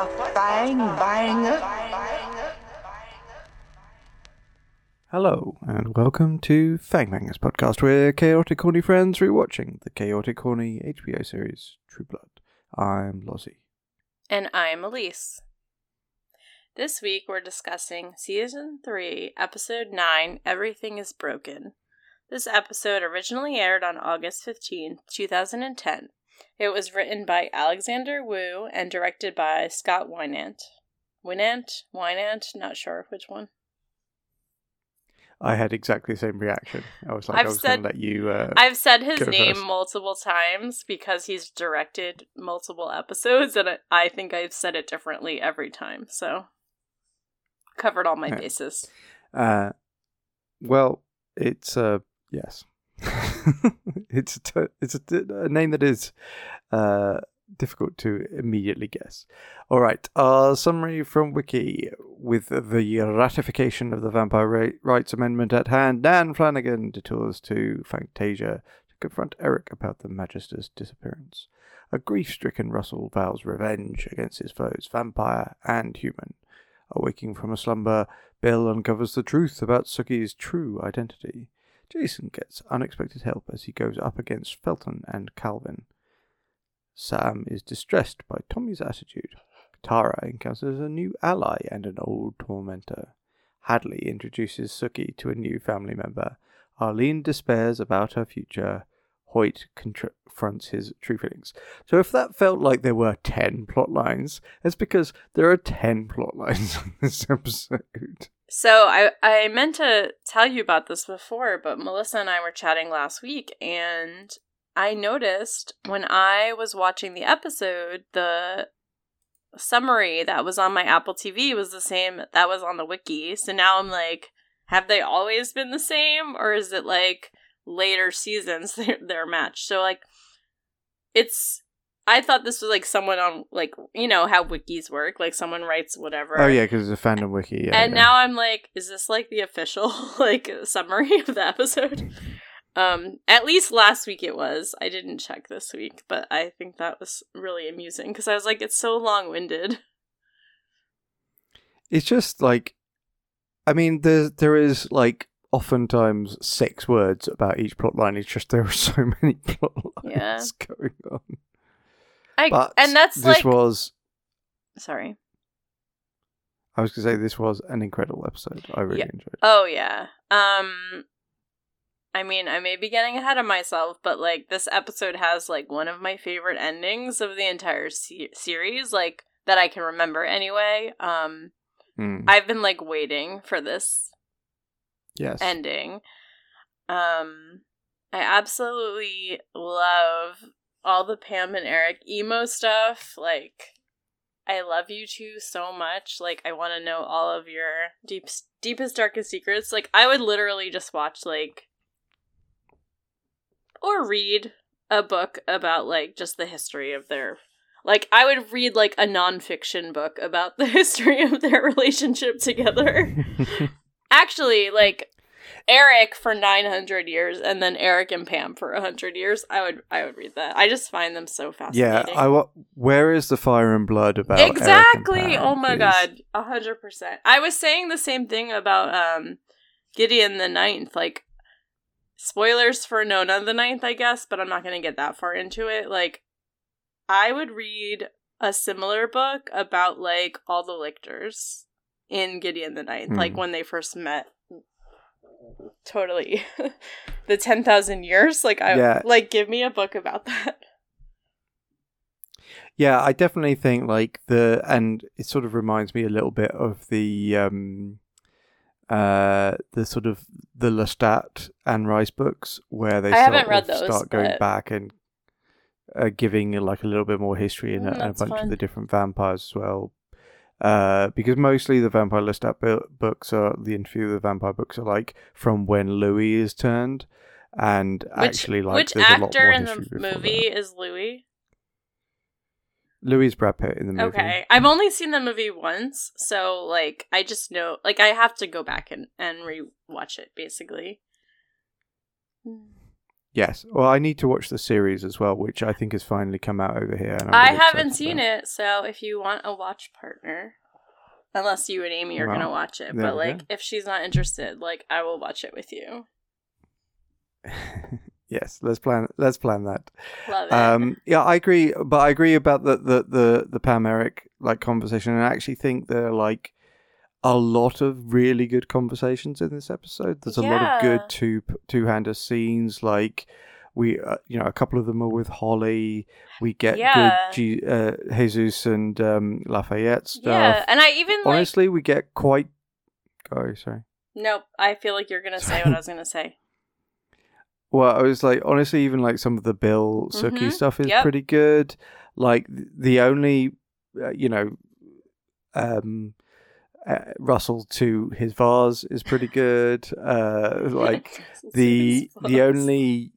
bang bang. Hello, and welcome to Fangbangers podcast. We're chaotic corny friends rewatching the chaotic corny HBO series True Blood. I'm Lozzie. And I'm Elise. This week we're discussing Season 3, Episode 9, Everything is Broken. This episode originally aired on August 15, 2010. It was written by Alexander Wu and directed by Scott Wynant. Wynant? Not sure which one. I had exactly the same reaction. I was going to let you I've said his name first. multiple times because he's directed multiple episodes, and I think I've said it differently every time, so covered all my bases. Well, it's yes. it's a name that is difficult to immediately guess. All right, our summary from Wiki. With the ratification of the Vampire Rights Amendment at hand, Dan Flanagan detours to Fantasia to confront Eric about the Magister's disappearance. A grief-stricken Russell vows revenge against his foes, vampire and human. Awaking from a slumber, Bill uncovers the truth about Sookie's true identity. Jason gets unexpected help as he goes up against Felton and Calvin. Sam is distressed by Tommy's attitude. Tara encounters a new ally and an old tormentor. Hadley introduces Sookie to a new family member. Arlene despairs about her future. Hoyt confronts his true feelings. So if that felt like there were 10 plot lines, it's because there are 10 plot lines on this episode. So I meant to tell you about this before, but Melissa and I were chatting last week, and I noticed when I was watching the episode, the summary that was on my Apple TV was the same that was on the wiki. So now I'm like, have they always been the same, or is it like later seasons they're matched? So like, I thought this was like someone on, like, you know how wikis work, like someone writes whatever. Oh yeah, because it's a fandom wiki. Yeah, and now I'm like, is this like the official like summary of the episode? At least last week it was. I didn't check this week, but I think that was really amusing because I was like, it's so long-winded. It's just like, I mean, there is like oftentimes 6 words about each plot line. It's just there are so many plot lines going on. And that's this like, was. Sorry. I was gonna say this was an incredible episode. I really enjoyed it. Oh yeah. I mean, I may be getting ahead of myself, but, like, this episode has, like, one of my favorite endings of the entire series, like, that I can remember anyway. I've been, like, waiting for this ending. I absolutely love all the Pam and Eric emo stuff. Like, I love you two so much. Like, I want to know all of your deepest, darkest secrets. Like, I would literally just watch, like, or read a book about, like, just the history of their... Like, I would read, like, a nonfiction book about the history of their relationship together. Actually, like, Eric for 900 years, and then Eric and Pam for 100 years. I would read that. I just find them so fascinating. Yeah, where is the Fire and Blood about exactly? Eric and Pam? Oh my god, 100%. I was saying the same thing about Gideon the Ninth, like, spoilers for Nona the Ninth, I guess, but I'm not going to get that far into it. Like, I would read a similar book about, like, all the lictors in Gideon the Ninth, like, when they first met. Totally. The 10,000 years, like, like, give me a book about that. Yeah, I definitely think, like, and it sort of reminds me a little bit of the sort of the Lestat and Rice books, where they start going back and giving like a little bit more history and a bunch of the different vampires as well. Because mostly the Vampire Lestat books are the interview of the vampire books are like from when Louis is turned, and which actor in the movie is Louis? Louis Brad Pitt in the movie. Okay. I've only seen the movie once, so, like, I just know... Like, I have to go back and re-watch it, basically. Yes. Well, I need to watch the series as well, which I think has finally come out over here. And I haven't seen it, so if you want a watch partner, unless you and Amy are going to watch it, but like if she's not interested, like I will watch it with you. Yes, let's plan that. Love it. Yeah, I agree, but I agree about the Pam Eric like conversation, and I actually think there are like a lot of really good conversations in this episode. There's a lot of good two-hander scenes. Like we, a couple of them are with Holly. We get good Jesus and Lafayette stuff. Yeah, and I even honestly, we get quite. Oh, sorry. Nope, I feel like you're gonna say what I was gonna say. Well, I was like, honestly, even like some of the Bill Sookie stuff is pretty good. Like the only, Russell to his vase is pretty good. Like the only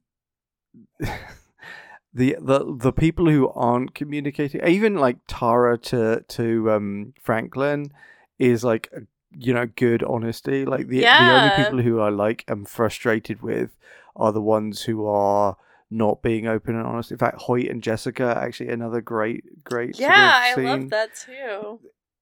the people who aren't communicating, even like Tara to Franklin, is like good honesty. Like the only people who I like am frustrated with are the ones who are not being open and honest. In fact, Hoyt and Jessica, actually another great I scene. love that too.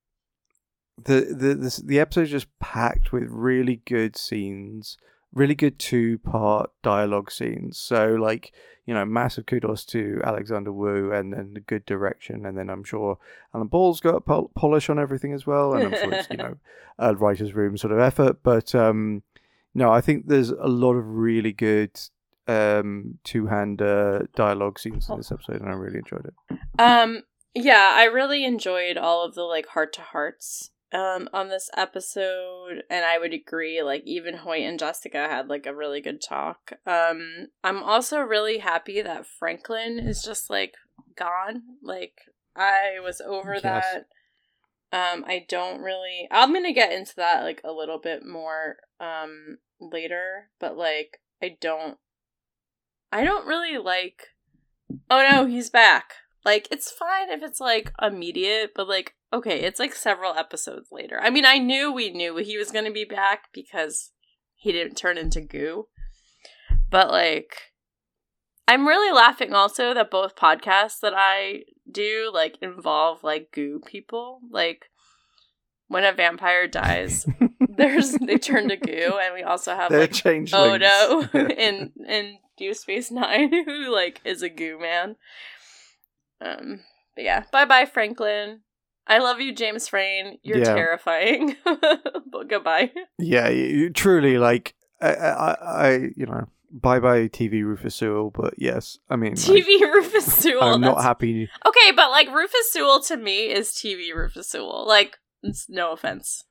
The episode is just packed with really good scenes, really good 2-part dialogue scenes. So like, massive kudos to Alexander Wu and then the good direction. And then I'm sure Alan Ball's got a polish on everything as well. And I'm sure it's, a writer's room sort of effort. But no, I think there's a lot of really good two-hander dialogue scenes in this episode, and I really enjoyed it. Yeah, I really enjoyed all of the like heart-to-hearts on this episode, and I would agree, like even Hoyt and Jessica had like a really good talk. I'm also really happy that Franklin is just like gone. Like I was over that. I'm gonna get into that like a little bit more later, but like I don't really like, oh no, he's back. Like, it's fine if it's, like, immediate, but, like, okay, it's, like, several episodes later. I mean, we knew he was going to be back because he didn't turn into goo. But, like, I'm really laughing also that both podcasts that I do, like, involve, like, goo people. Like, when a vampire dies, they turn to goo, and we also have, like, Odo in Deep Space Nine, who, like, is a goo man. But yeah, bye Franklin. I love you, James Frain. You're terrifying. But goodbye. Yeah, you truly like. I bye TV Rufus Sewell. But yes, I mean TV Rufus Sewell. I'm not happy. Okay, but like Rufus Sewell to me is TV Rufus Sewell. Like, it's no offense.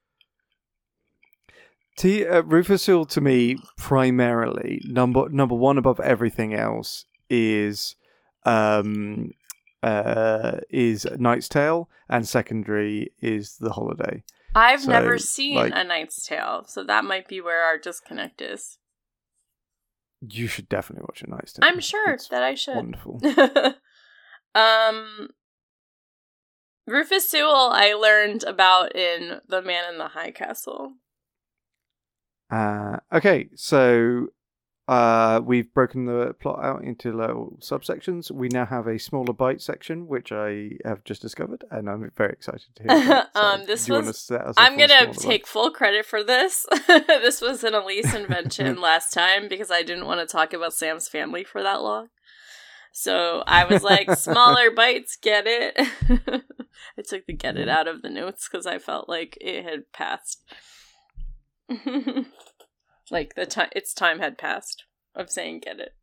Rufus Sewell to me primarily number one above everything else is Knight's Tale, and secondary is The Holiday. I've never seen A Knight's Tale, so that might be where our disconnect is. You should definitely watch A Knight's Tale. I'm sure that I should. Wonderful. Rufus Sewell I learned about in The Man in the High Castle. Okay, so we've broken the plot out into little subsections. We now have a smaller bite section, which I have just discovered, and I'm very excited to hear about. So I'm gonna take full credit for this. This was an Elise invention last time because I didn't want to talk about Sam's family for that long. So I was like, smaller bites, get it? I took the get it out of the notes because I felt like it had passed. Like its time had passed of saying get it.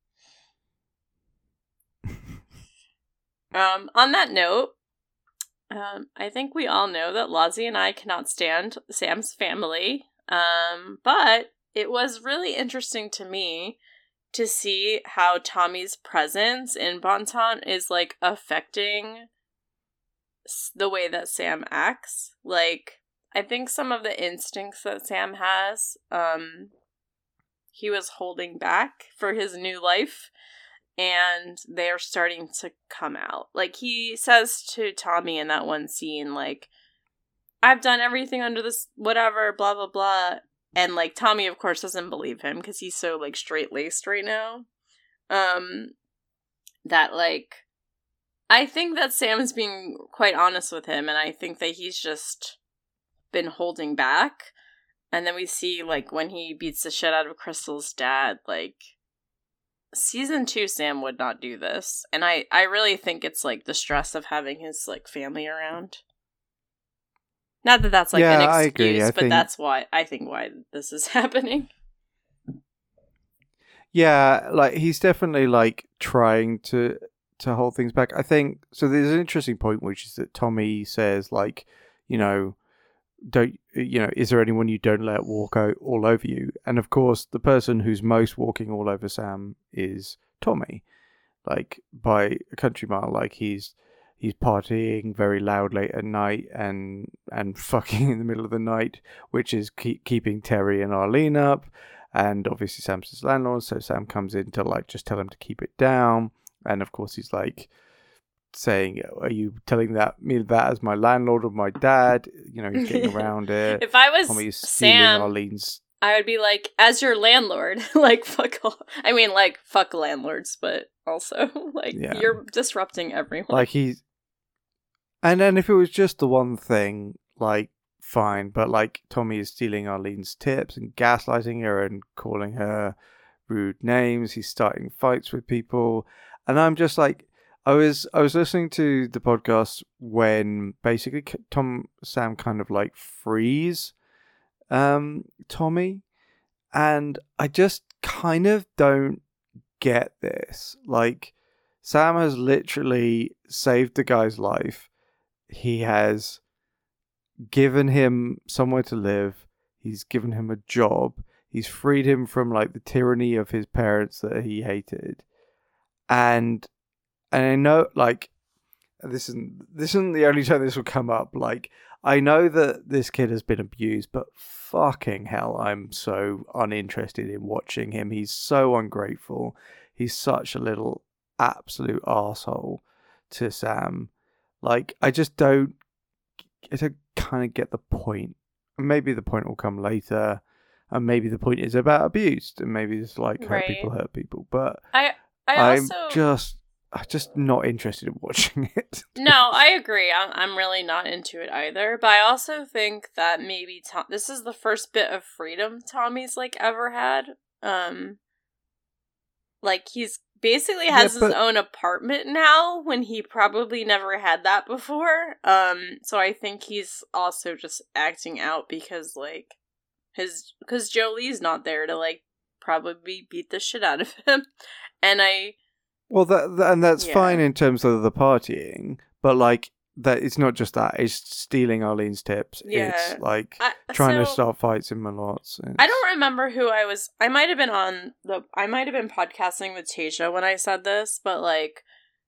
On that note, I think we all know that Lozzie and I cannot stand Sam's family. But it was really interesting to me to see how Tommy's presence in Bonton is like affecting the way that Sam acts. Like, I think some of the instincts that Sam has, he was holding back for his new life, and they're starting to come out. Like, he says to Tommy in that one scene, like, I've done everything under this whatever, blah, blah, blah. And, like, Tommy, of course, doesn't believe him because he's so, like, straight-laced right now. that, like, I think that Sam is being quite honest with him, and I think that he's just been holding back. And then we see, like, when he beats the shit out of Crystal's dad, like, season 2 Sam would not do this. And I really think it's, like, the stress of having his, like, family around. Not that that's, like, an excuse, I agree. but that's why this is happening. Yeah, like, he's definitely, like, trying to hold things back. I think, so there's an interesting point, which is that Tommy says, like, you know, is there anyone you don't let walk all over you? And of course, the person who's most walking all over Sam is Tommy, like, by a country mile. Like, he's partying very loud late at night and fucking in the middle of the night, which is keeping Terry and Arlene up. And obviously Sam's his landlord, so Sam comes in to, like, just tell him to keep it down. And of course he's like saying, "Are you telling me that as my landlord or my dad?" You know, he's getting around it. If I was Tommy's Sam, Arlene's... I would be like, as your landlord, like, fuck all. I mean, like, fuck landlords, but also, like, you're disrupting everyone. Like, and then if it was just the one thing, like, fine, but, like, Tommy is stealing Arlene's tips and gaslighting her and calling her rude names. He's starting fights with people, and I'm just like, I was listening to the podcast when basically Sam kind of, like, frees Tommy, and I just kind of don't get this. Like, Sam has literally saved the guy's life. He has given him somewhere to live. He's given him a job. He's freed him from, like, the tyranny of his parents that he hated. And I know, like, this isn't the only time this will come up. Like, I know that this kid has been abused, but fucking hell, I'm so uninterested in watching him. He's so ungrateful. He's such a little absolute arsehole to Sam. Like, I don't kind of get the point. Maybe the point will come later, and maybe the point is about abuse, and maybe it's like hurt people. But I'm just not interested in watching it. No, I agree. I'm really not into it either. But I also think that maybe this is the first bit of freedom Tommy's, like, ever had. Like, he's basically has his own apartment now, when he probably never had that before. So I think he's also just acting out because, like, because Jolie's not there to, like, probably beat the shit out of him. And that's fine in terms of the partying, but, like, that it's not just that. It's stealing Arlene's tips. Yeah. It's, like, trying to start fights in Malots. I don't remember who I was. I might have been podcasting with Tasha when I said this, but, like,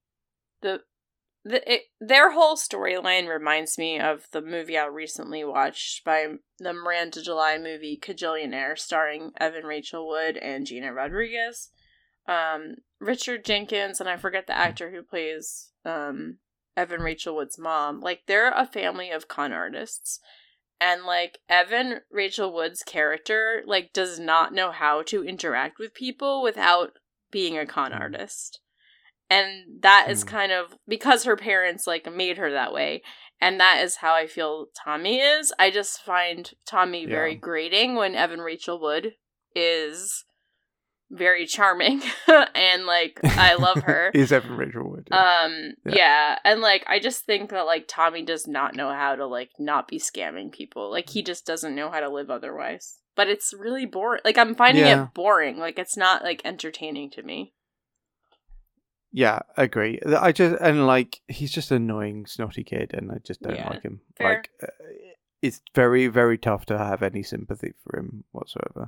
their whole storyline reminds me of the movie I recently watched by the Miranda July movie Kajillionaire, starring Evan Rachel Wood and Gina Rodriguez. Richard Jenkins, and I forget the actor who plays Evan Rachel Wood's mom. Like, they're a family of con artists, and, like, Evan Rachel Wood's character, like, does not know how to interact with people without being a con artist. And that is kind of because her parents, like, made her that way. And that is how I feel Tommy is. I just find Tommy very grating when Evan Rachel Wood is very charming. And, like, I love her. Is Evan Rachel Wood. Yeah. And, like, I just think that, like, Tommy does not know how to, like, not be scamming people. Like, he just doesn't know how to live otherwise. But it's really boring. Like, I'm finding it boring. Like, it's not, like, entertaining to me. Yeah, I agree. Like, he's just an annoying, snotty kid, and I just don't like him. Fair. Like, it's very, very tough to have any sympathy for him whatsoever.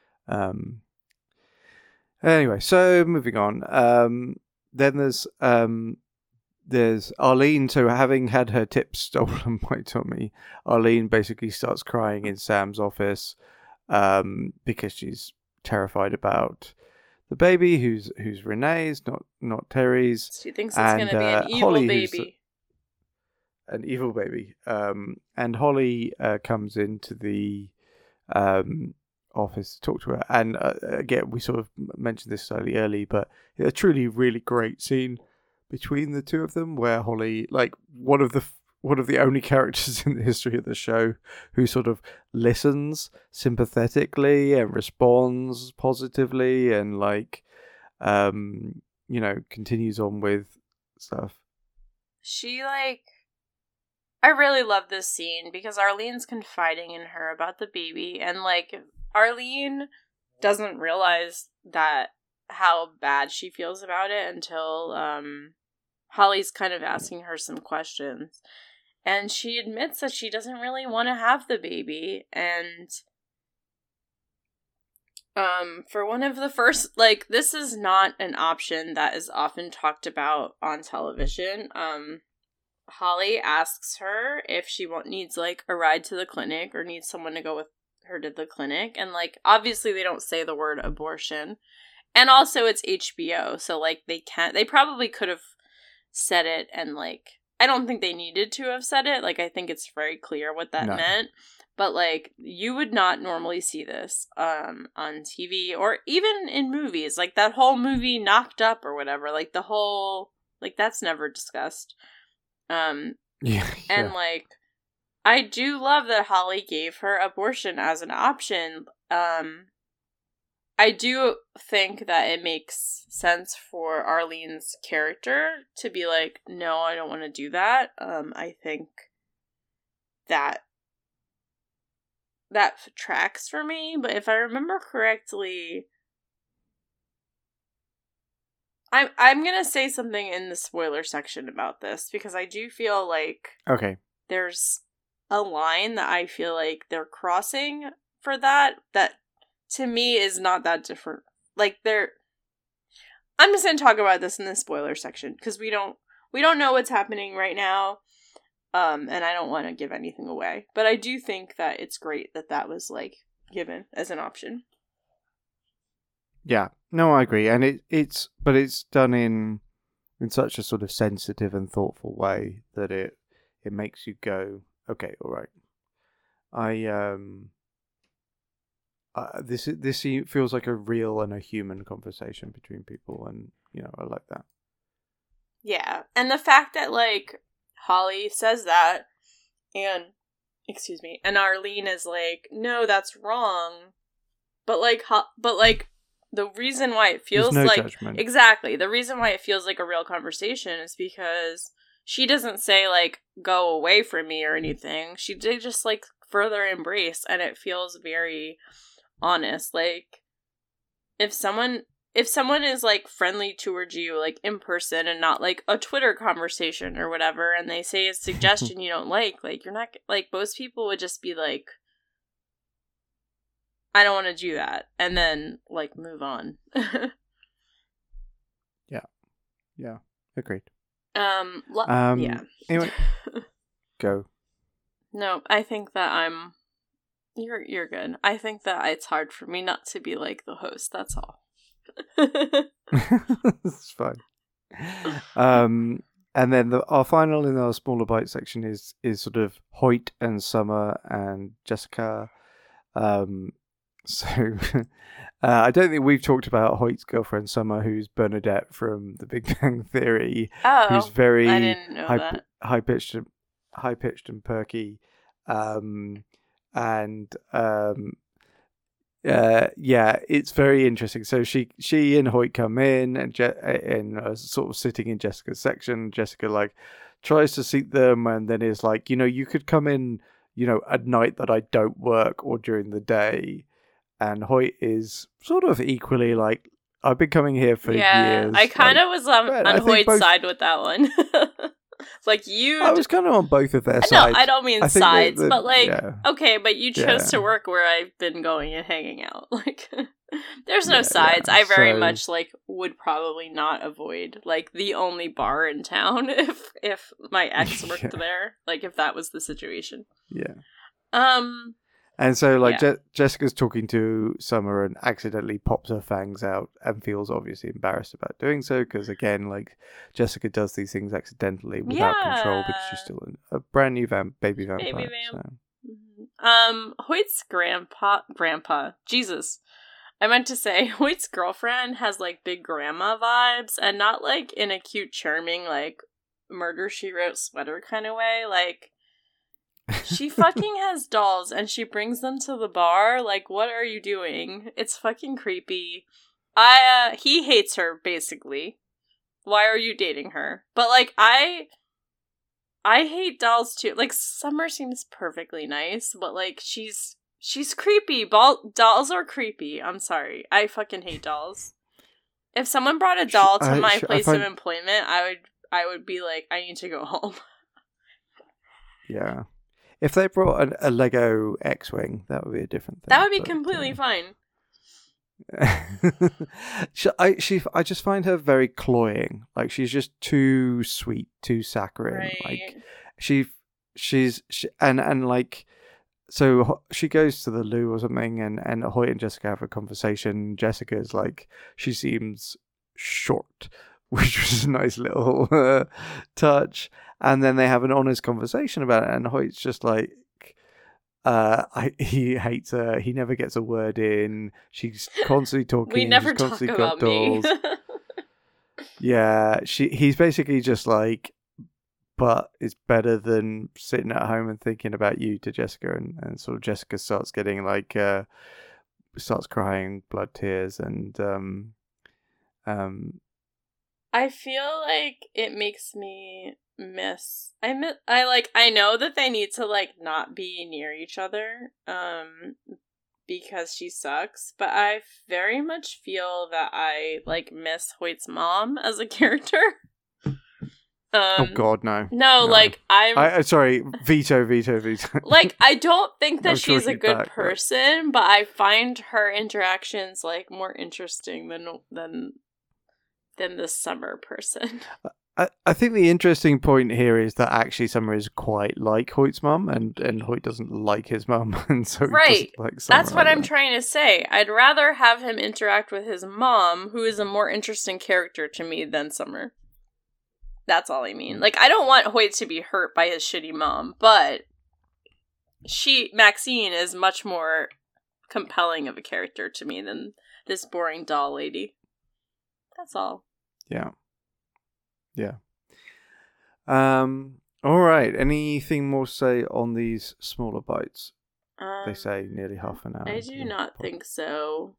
Anyway, so moving on. Then there's Arlene. So, having had her tips stolen by Tommy, Arlene basically starts crying in Sam's office because she's terrified about the baby, who's Renee's, not Terry's. She thinks it's going to be an evil Holly, baby. An evil baby. And Holly comes into the office to talk to her. And again, we sort of mentioned this slightly early, but a truly really great scene between the two of them, where Holly, like one of the only characters in the history of the show who sort of listens sympathetically and responds positively and like continues on with stuff. She I really love this scene because Arlene's confiding in her about the baby, and like Arlene doesn't realize that how bad she feels about it until Holly's kind of asking her some questions. And she admits that she doesn't really want to have the baby. And for one of the first, like, this is not an option that is often talked about on television. Holly asks her if she needs, like, a ride to the clinic or needs someone to go with her to the clinic. And, like, obviously they don't say the word abortion. And also it's HBO, so, like, they probably could have said it, and, like, I don't think they needed to have said it. Like, I think it's very clear what that meant. But, like, you would not normally see this on TV or even in movies. Like, that whole movie Knocked Up or whatever. Like, the whole... Like, that's never discussed. And, like, I do love that Holly gave her abortion as an option. I do think that it makes sense for Arlene's character to be like, no, I don't want to do that. I think that tracks for me, but if I remember correctly, I'm gonna say something in the spoiler section about this, because I do feel like there's a line that I feel like they're crossing for that to me is not that different. Like, I'm just gonna talk about this in the spoiler section, because we don't know what's happening right now. And I don't want to give anything away. But I do think that it's great that was, like, given as an option. Yeah. No, I agree. And it's done in such a sort of sensitive and thoughtful way that it makes you go, okay, all right. This feels like a real and a human conversation between people, and, I like that. Yeah. And the fact that, like, Holly says that, and Arlene is like, no, that's wrong. But the reason why it feels There's no like judgment. Exactly, the reason why it feels like a real conversation is because she doesn't say, like, go away from me or anything. They just, like, further embrace, and it feels very honest. Like, if someone is, like, friendly towards you, like, in person and not, like, a Twitter conversation or whatever, and they say a suggestion you don't like, you're not, like, most people would just be like, I don't want to do that, and then, like, move on. Yeah, agreed. Yeah. Anyway, go. No, I think that you're good. I think that it's hard for me not to be, like, the host, that's all. It's fine. And then our final in our smaller bite section is sort of Hoyt and Summer and Jessica. So I don't think we've talked about Hoyt's girlfriend Summer, who's Bernadette from The Big Bang Theory, who's very I didn't know that. high pitched and perky, it's very interesting. So she and Hoyt come in and sort of sitting in Jessica's section. Jessica, like, tries to seat them, and then is like, you could come in, at night that I don't work or during the day. And Hoyt is sort of equally like, I've been coming here for years. I kind of was on Hoyt's side with that one. Like, I was kind of on both of their sides. No, I don't mean sides, but, like, okay, but you chose to work where I've been going and hanging out. Like, there's no sides. I very much, like, would probably not avoid, like, the only bar in town if my ex worked there. Like, if that was the situation. Yeah. And so, like, Jessica's talking to Summer and accidentally pops her fangs out and feels obviously embarrassed about doing so, because, again, like, Jessica does these things accidentally without control, because she's still a brand new baby vampire. Baby vamp. So. Hoyt's grandpa, Jesus. I meant to say, Hoyt's girlfriend has, like, big grandma vibes, and not, like, in a cute, charming, like, Murder, She Wrote sweater kind of way. Like, she fucking has dolls, and she brings them to the bar. Like, what are you doing? It's fucking creepy. He hates her, basically. Why are you dating her? But, like, I hate dolls, too. Like, Summer seems perfectly nice, but, like, she's creepy. Dolls are creepy. I'm sorry. I fucking hate dolls. If someone brought a doll to my place of employment, I would be like, I need to go home. Yeah. If they brought a Lego X-Wing, that would be a different thing. That would be completely fine. I just find her very cloying. Like, she's just too sweet, too saccharine. Right. Like she's like, so she goes to the loo or something, and Hoyt and Jessica have a conversation. Jessica's like, she seems short, which was a nice little touch. And then they have an honest conversation about it, and Hoyt's just like, he hates her. He never gets a word in. She's constantly talking. We never She's talk constantly about got dolls. me. Yeah, he's basically just like, but it's better than sitting at home and thinking about you to Jessica, and sort of Jessica starts getting like, starts crying blood tears, and I feel like it makes me miss. I know that they need to, like, not be near each other, because she sucks, but I very much feel that I, like, miss Hoyt's mom as a character. Oh God, no. No, like, I sorry, veto. Like, I don't think that I'm she's sure a good back, person, but I find her interactions, like, more interesting than this Summer person. I think the interesting point here is that actually Summer is quite like Hoyt's mum, and Hoyt doesn't like his mum, and so he doesn't like Summer. That's what I'm trying to say. I'd rather have him interact with his mom, who is a more interesting character to me than Summer. That's all I mean. Like, I don't want Hoyt to be hurt by his shitty mom, but Maxine is much more compelling of a character to me than this boring doll lady. That's all. Yeah. All right. Anything more to say on these smaller bites? They say nearly half an hour. I do not think so.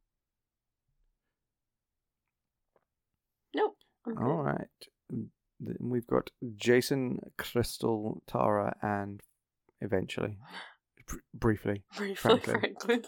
Nope. All right. We've got Jason, Crystal, Tara, and eventually, briefly, Franklin.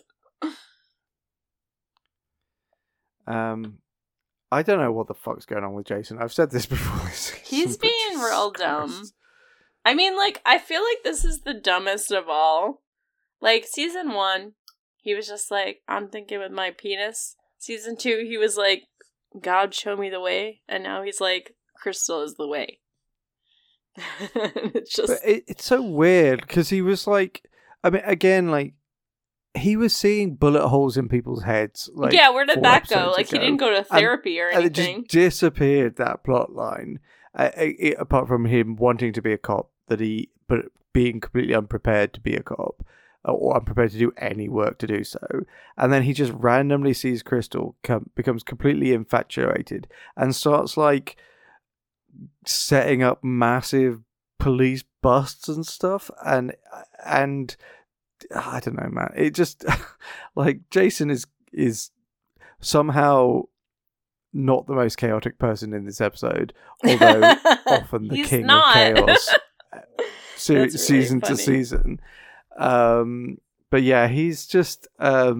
I don't know what the fuck's going on with Jason. I've said this before. He's being real dumb. I mean, like, I feel like this is the dumbest of all. Like, season 1, he was just like, I'm thinking with my penis. Season 2, he was like, God, show me the way. And now he's like, Crystal is the way. It's just... It's so weird, because he was like, I mean, again, like, he was seeing bullet holes in people's heads. Like, yeah, where did that go? Like, he didn't go to therapy or anything. And it just disappeared, that plot line. Apart from him wanting to be a cop, but being completely unprepared to be a cop, or unprepared to do any work to do so. And then he just randomly sees Crystal, becomes completely infatuated, and starts, like, setting up massive police busts and stuff. And I don't know, man. It just, like, Jason is somehow not the most chaotic person in this episode, although often the king of chaos, season to season. But yeah, he's just, yeah,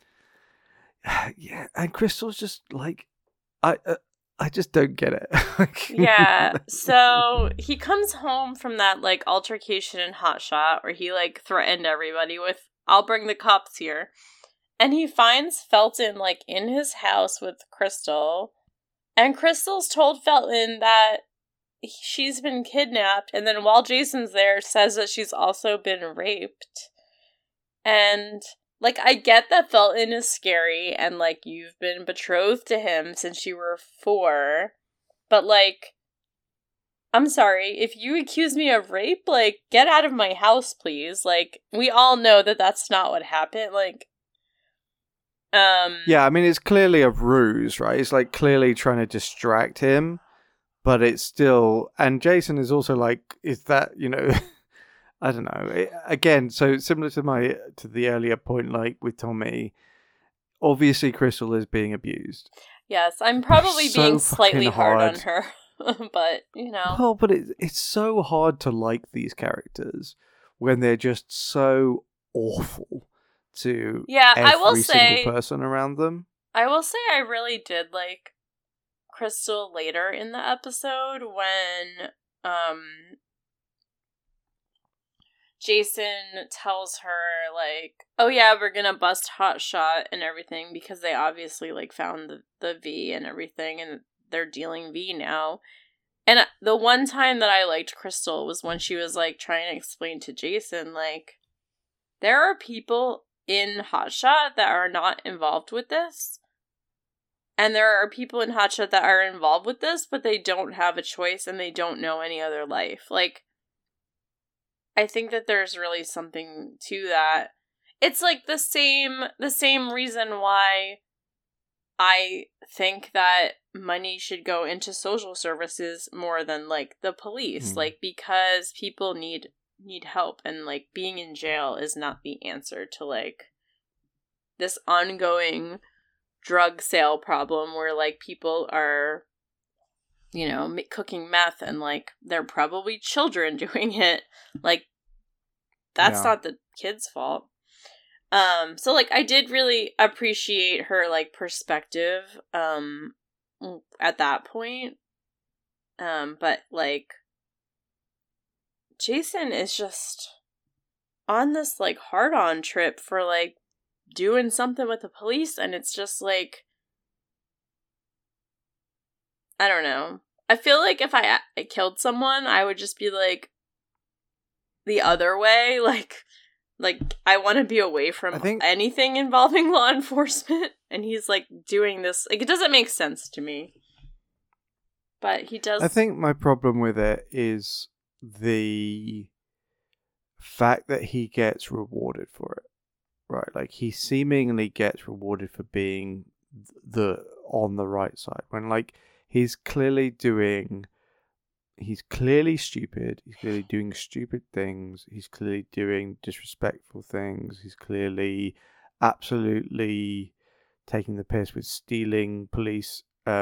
and Crystal's just like, I just don't get it. Yeah, so he comes home from that, like, altercation in Hot Shot where he, like, threatened everybody with, I'll bring the cops here. And he finds Felton, like, in his house with Crystal. And Crystal's told Felton that she's been kidnapped. And then while Jason's there, says that she's also been raped. And... like, I get that Felton is scary, and, like, you've been betrothed to him since you were 4, but, like, I'm sorry, if you accuse me of rape, like, get out of my house, please. Like, we all know that that's not what happened. Like, Yeah, I mean, it's clearly a ruse, right? It's like clearly trying to distract him, but it's still. And Jason is also like, is that, I don't know. Again, so similar to the earlier point, like with Tommy, obviously Crystal is being abused. Yes, I'm probably So being slightly fucking hard on hard. her, but, Well, but it's so hard to like these characters when they're just so awful to Yeah, I will every say- single person around them. I will say I really did like Crystal later in the episode when, Jason tells her, like, oh yeah, we're gonna bust Hotshot and everything because they obviously, like, found the V and everything and they're dealing V now. And the one time that I liked Crystal was when she was, like, trying to explain to Jason, like, there are people in Hotshot that are not involved with this. And there are people in Hotshot that are involved with this, but they don't have a choice and they don't know any other life. Like, I think that there's really something to that. It's like the same reason why I think that money should go into social services more than, like, the police. Like, because people need help, and, like, being in jail is not the answer to, like, this ongoing drug sale problem where, like, people are, cooking meth and, like, they're probably children doing it. Like, that's not the kid's fault. So, like, I did really appreciate her, like, perspective, at that point. But, like, Jason is just on this, like, hard-on trip for, like, doing something with the police, and it's just, like, I don't know. I feel like if I killed someone, I would just be, like, the other way, like I want to be away from anything involving law enforcement, and he's, like, doing this, like, it doesn't make sense to me, but he does. I think my problem with it is the fact that he gets rewarded for it, right? Like, he seemingly gets rewarded for being on the right side, when, like, he's clearly stupid. He's clearly doing stupid things. He's clearly doing disrespectful things. He's clearly absolutely taking the piss with stealing police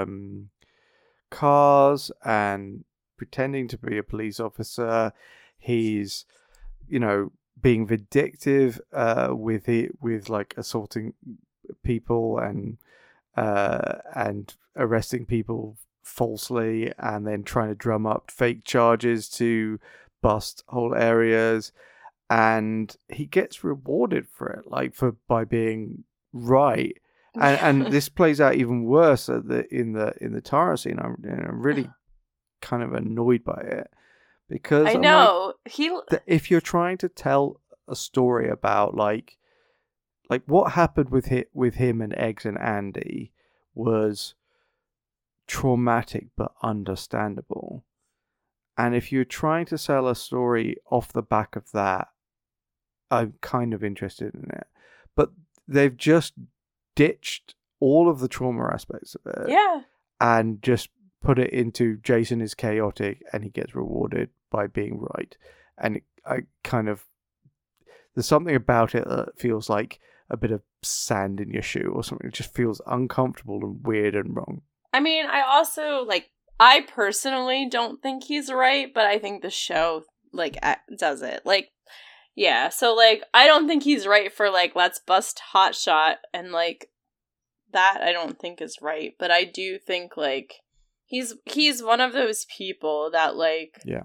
cars and pretending to be a police officer. He's, being vindictive with like assaulting people and arresting people falsely, and then trying to drum up fake charges to bust whole areas, and he gets rewarded for it, like, by being right. And this plays out even worse in the Tara scene. I'm really kind of annoyed by it, because I know if you're trying to tell a story about like what happened with him and Eggs and Andy was traumatic but understandable, and if you're trying to sell a story off the back of that, I'm kind of interested in it. But they've just ditched all of the trauma aspects of it, and just put it into Jason is chaotic and he gets rewarded by being right. And there's something about it that feels like a bit of sand in your shoe or something. It just feels uncomfortable and weird and wrong. I mean, I also, like, I personally don't think he's right, but I think the show, like, does it. Like, yeah, so, like, I don't think he's right for, like, let's bust Hotshot, and, like, that I don't think is right, but I do think, like, he's one of those people that, like... Yeah.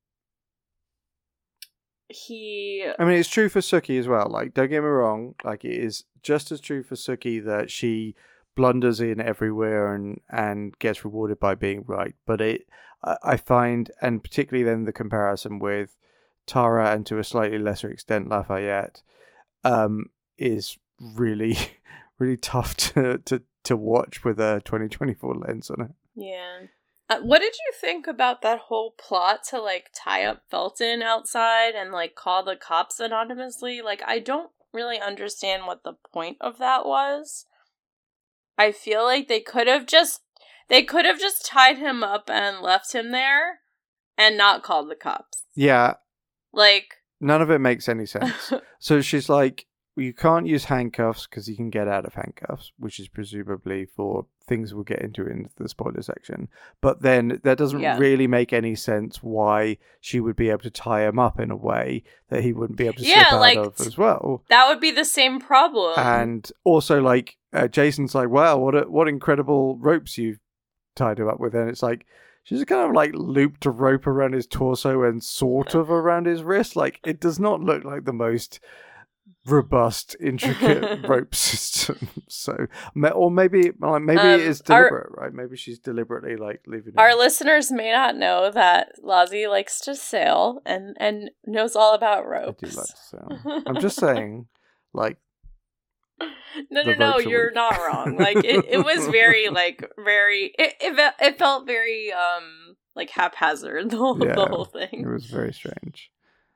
I mean, it's true for Sookie as well. Like, don't get me wrong. Like, it is just as true for Sookie that she blunders in everywhere and gets rewarded by being right. But I find, and particularly then the comparison with Tara and to a slightly lesser extent Lafayette, is really, really tough to watch with a 2024 lens on it. Yeah. What did you think about that whole plot to, like, tie up Felton outside and, like, call the cops anonymously? Like, I don't really understand what the point of that was. I feel like they could have just tied him up and left him there and not called the cops. Yeah. Like, none of it makes any sense. So she's like, you can't use handcuffs because you can get out of handcuffs, which is presumably for things we'll get into in the spoiler section. But then that doesn't really make any sense why she would be able to tie him up in a way that he wouldn't be able to slip out of as well. That would be the same problem. And also, like, Jason's like, wow, what incredible ropes you've tied him up with. And it's like, she's kind of like looped a rope around his torso and sort of around his wrist. Like, it does not look like the most robust, intricate rope system. So, or maybe it is deliberate, right? Maybe she's deliberately like leaving. Our listeners may not know that Lazi likes to sail and knows all about ropes. I do like to sail. I'm just saying, like. No, you're not wrong. Like, it was very, like, it felt very like haphazard, the whole thing. It was very strange.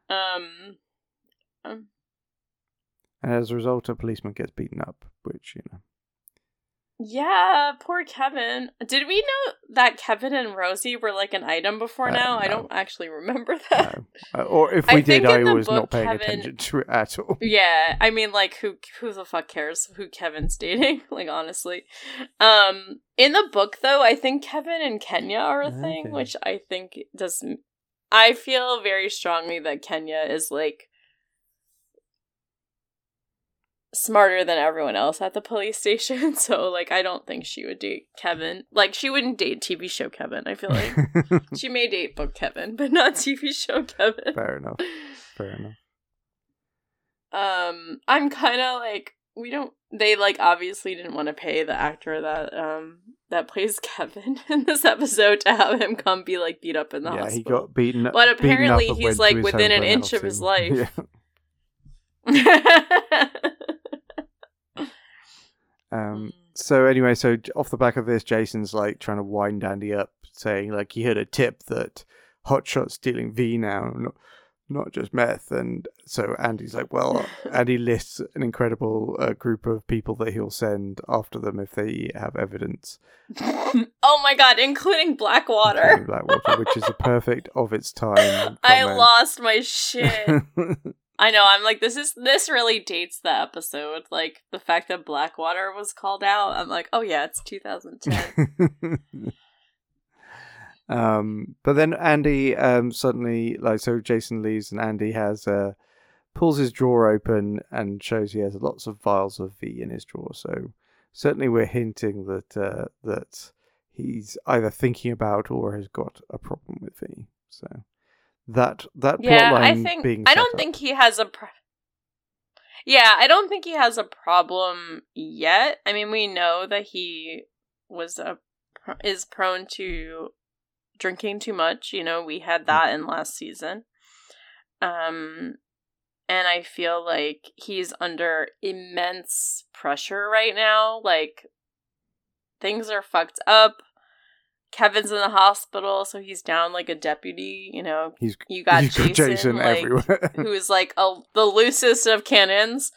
And as a result, a policeman gets beaten up, which, you know. Yeah, poor Kevin. Did we know that Kevin and Rosie were like an item before now? No. I don't actually remember that. No. Or if we did, I was not paying attention to it at all. Yeah, I mean, like, who the fuck cares who Kevin's dating? Like, honestly. In the book, though, I think Kevin and Kenya are a thing, which I think does... I feel very strongly that Kenya is, like, smarter than everyone else at the police station, so, like, I don't think she would date Kevin. Like, she wouldn't date TV show Kevin, I feel like. She may date book Kevin, but not TV show Kevin. Fair enough. I'm kind of, like, they, like, obviously didn't want to pay the actor that plays Kevin in this episode to have him come be, like, beat up in the hospital. Yeah, he got beaten up. But apparently he's, like, within an inch of his life. Yeah. So anyway, so off the back of this, Jason's like trying to wind Andy up, saying like he had a tip that Hotshot's dealing V now, not just meth. And so Andy's like, well, Andy lists an incredible group of people that he'll send after them if they have evidence. Oh my god, including Blackwater. Which is a perfect of its time comment. I lost my shit. I know, I'm like, this really dates the episode. Like, the fact that Blackwater was called out, I'm like, oh yeah, it's 2010. But then Andy suddenly, like, so Jason leaves and Andy has pulls his drawer open and shows he has lots of vials of V in his drawer. So certainly we're hinting that that he's either thinking about or has got a problem with V. So that plotline being set I don't up. think he has a I don't think he has a problem yet. I mean, we know that he is prone to drinking too much. You know, we had that in last season. And I feel like he's under immense pressure right now. Like, things are fucked up. Kevin's in the hospital, so he's down like a deputy, you know. You got Jason like, everywhere. Who is like the loosest of cannons.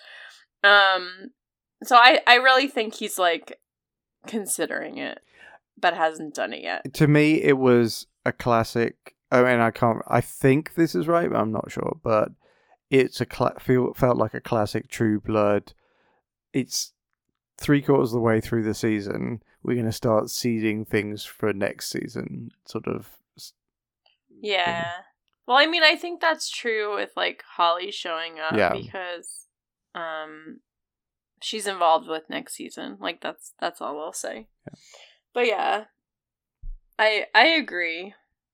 So I really think he's like considering it, but hasn't done it yet. To me, it was a classic. I mean, I think this is right, but I'm not sure. But it's felt like a classic True Blood. It's 3/4 of the way through the season. We're going to start seeding things for next season, sort of. Yeah. Thing. Well, I mean, I think that's true with, like, Holly showing up because she's involved with next season. Like, that's all I'll say. Yeah. But yeah, I agree.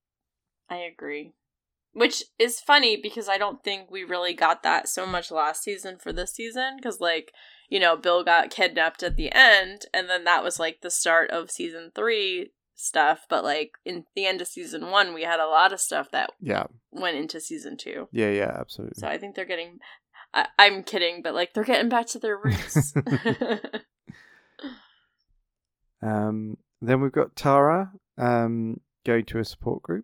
Which is funny because I don't think we really got that so much last season for this season. Because, like, you know, Bill got kidnapped at the end, and then that was, like, the start of season 3 stuff. But, like, in the end of season 1, we had a lot of stuff that went into season 2. Yeah, absolutely. So I think they're getting... I'm kidding, but, like, they're getting back to their roots. Then we've got Tara. going to a support group.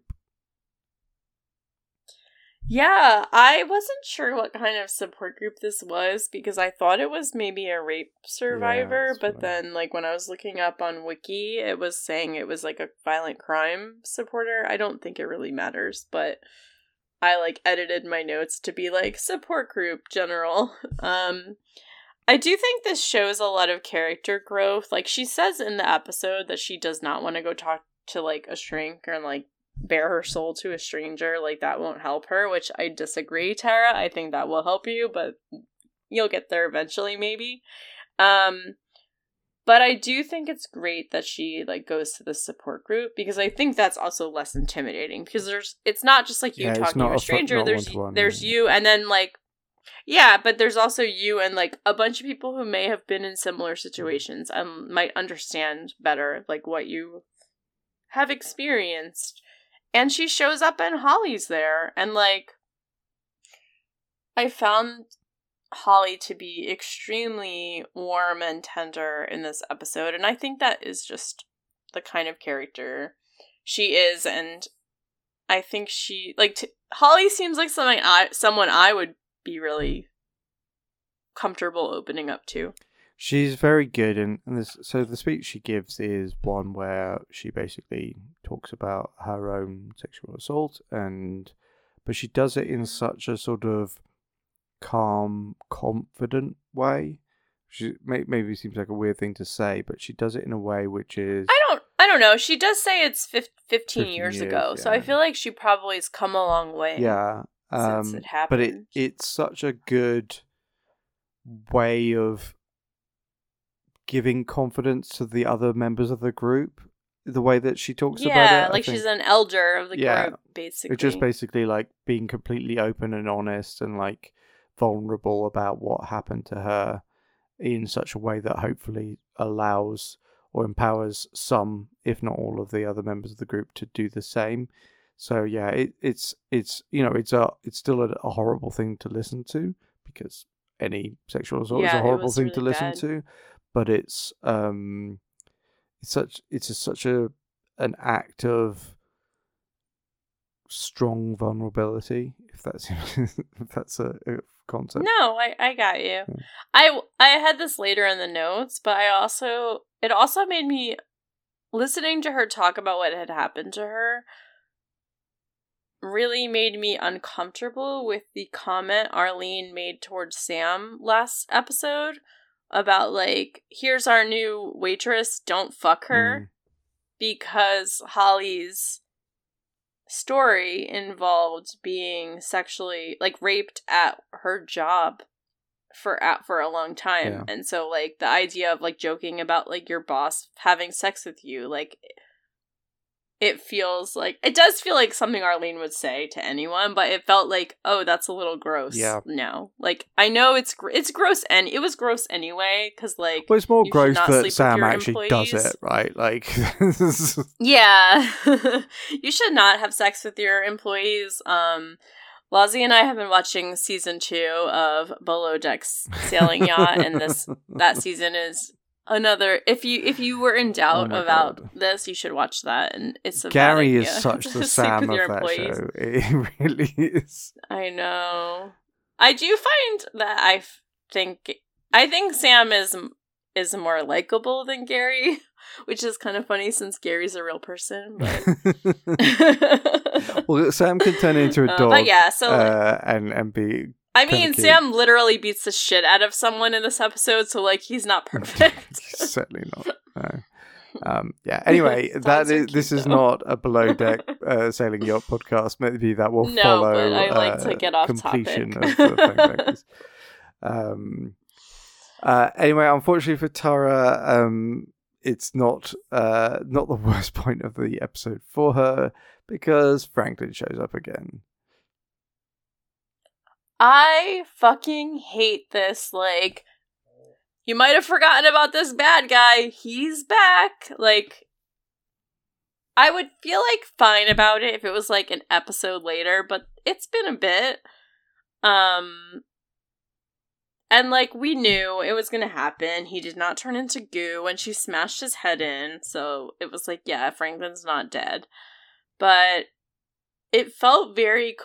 Yeah, I wasn't sure what kind of support group this was because I thought it was maybe a rape survivor, that's but what then like when I was looking up on Wiki, it was saying it was like a violent crime supporter. I don't think it really matters, but I like edited my notes to be like support group general. I do think this shows a lot of character growth. Like she says in the episode that she does not want to go talk to like a shrink or like bare her soul to a stranger, like that won't help her, which I disagree, Tara. I think that will help you, but you'll get there eventually maybe. But I do think it's great that she like goes to the support group because I think that's also less intimidating because it's not just like you talking to a stranger, there's you and then like yeah, but there's also you and like a bunch of people who may have been in similar situations and might understand better like what you have experienced. And she shows up and Holly's there. And, like, I found Holly to be extremely warm and tender in this episode. And I think that is just the kind of character she is. And I think she, like, Holly seems like someone I would be really comfortable opening up to. She's very good, and so the speech she gives is one where she basically talks about her own sexual assault, but she does it in such a sort of calm, confident way. She maybe seems like a weird thing to say, but she does it in a way which is I don't know. She does say it's 15 years ago, yeah. So I feel like she probably has come a long way. Yeah, since it happened. but it's such a good way of giving confidence to the other members of the group, the way that she talks about it. Yeah, like she's an elder of the group, basically. It's just basically like being completely open and honest and like vulnerable about what happened to her in such a way that hopefully allows or empowers some, if not all, of the other members of the group to do the same. So yeah, it's you know it's still a horrible thing to listen to because any sexual assault is a horrible thing to listen to. But it's such an act of strong vulnerability, if that's a concept. No, I got you. Yeah. I had this later in the notes, but it also made me listening to her talk about what had happened to her really made me uncomfortable with the comment Arlene made towards Sam last episode. About, like, here's our new waitress, don't fuck her. Because Holly's story involved being sexually, like, raped at her job for a long time. Yeah. And so, like, the idea of, like, joking about, like, your boss having sex with you, like, it does feel like something Arlene would say to anyone, but it felt like, oh, that's a little gross. Yeah. No. Like, I know it's gross, and it was gross anyway, because, like... Well, it's more gross that Sam actually does it, right? Like... Yeah. You should not have sex with your employees. Lozzie and I have been watching season 2 of Below Deck's Sailing Yacht, and that season is... Another, if you were in doubt about this, you should watch that. And it's a Gary is such the Sam of that show. It really is. I know. I do find that I think Sam is more likable than Gary, which is kind of funny since Gary's a real person. But well, Sam can turn into a dog. But yeah, so and be. I mean, Sam literally beats the shit out of someone in this episode, so, like, he's not perfect. He's certainly not. No. Yeah. Anyway, this is not a Below Deck Sailing Yacht podcast. Maybe that will follow. But I like to get off completion topic. Of the anyway, unfortunately for Tara, it's not the worst point of the episode for her because Franklin shows up again. I fucking hate this, like, you might have forgotten about this bad guy, he's back, like, I would feel, like, fine about it if it was, like, an episode later, but it's been a bit, and, like, we knew it was gonna happen, he did not turn into goo, and she smashed his head in, so it was like, yeah, Franklin's not dead. but it felt very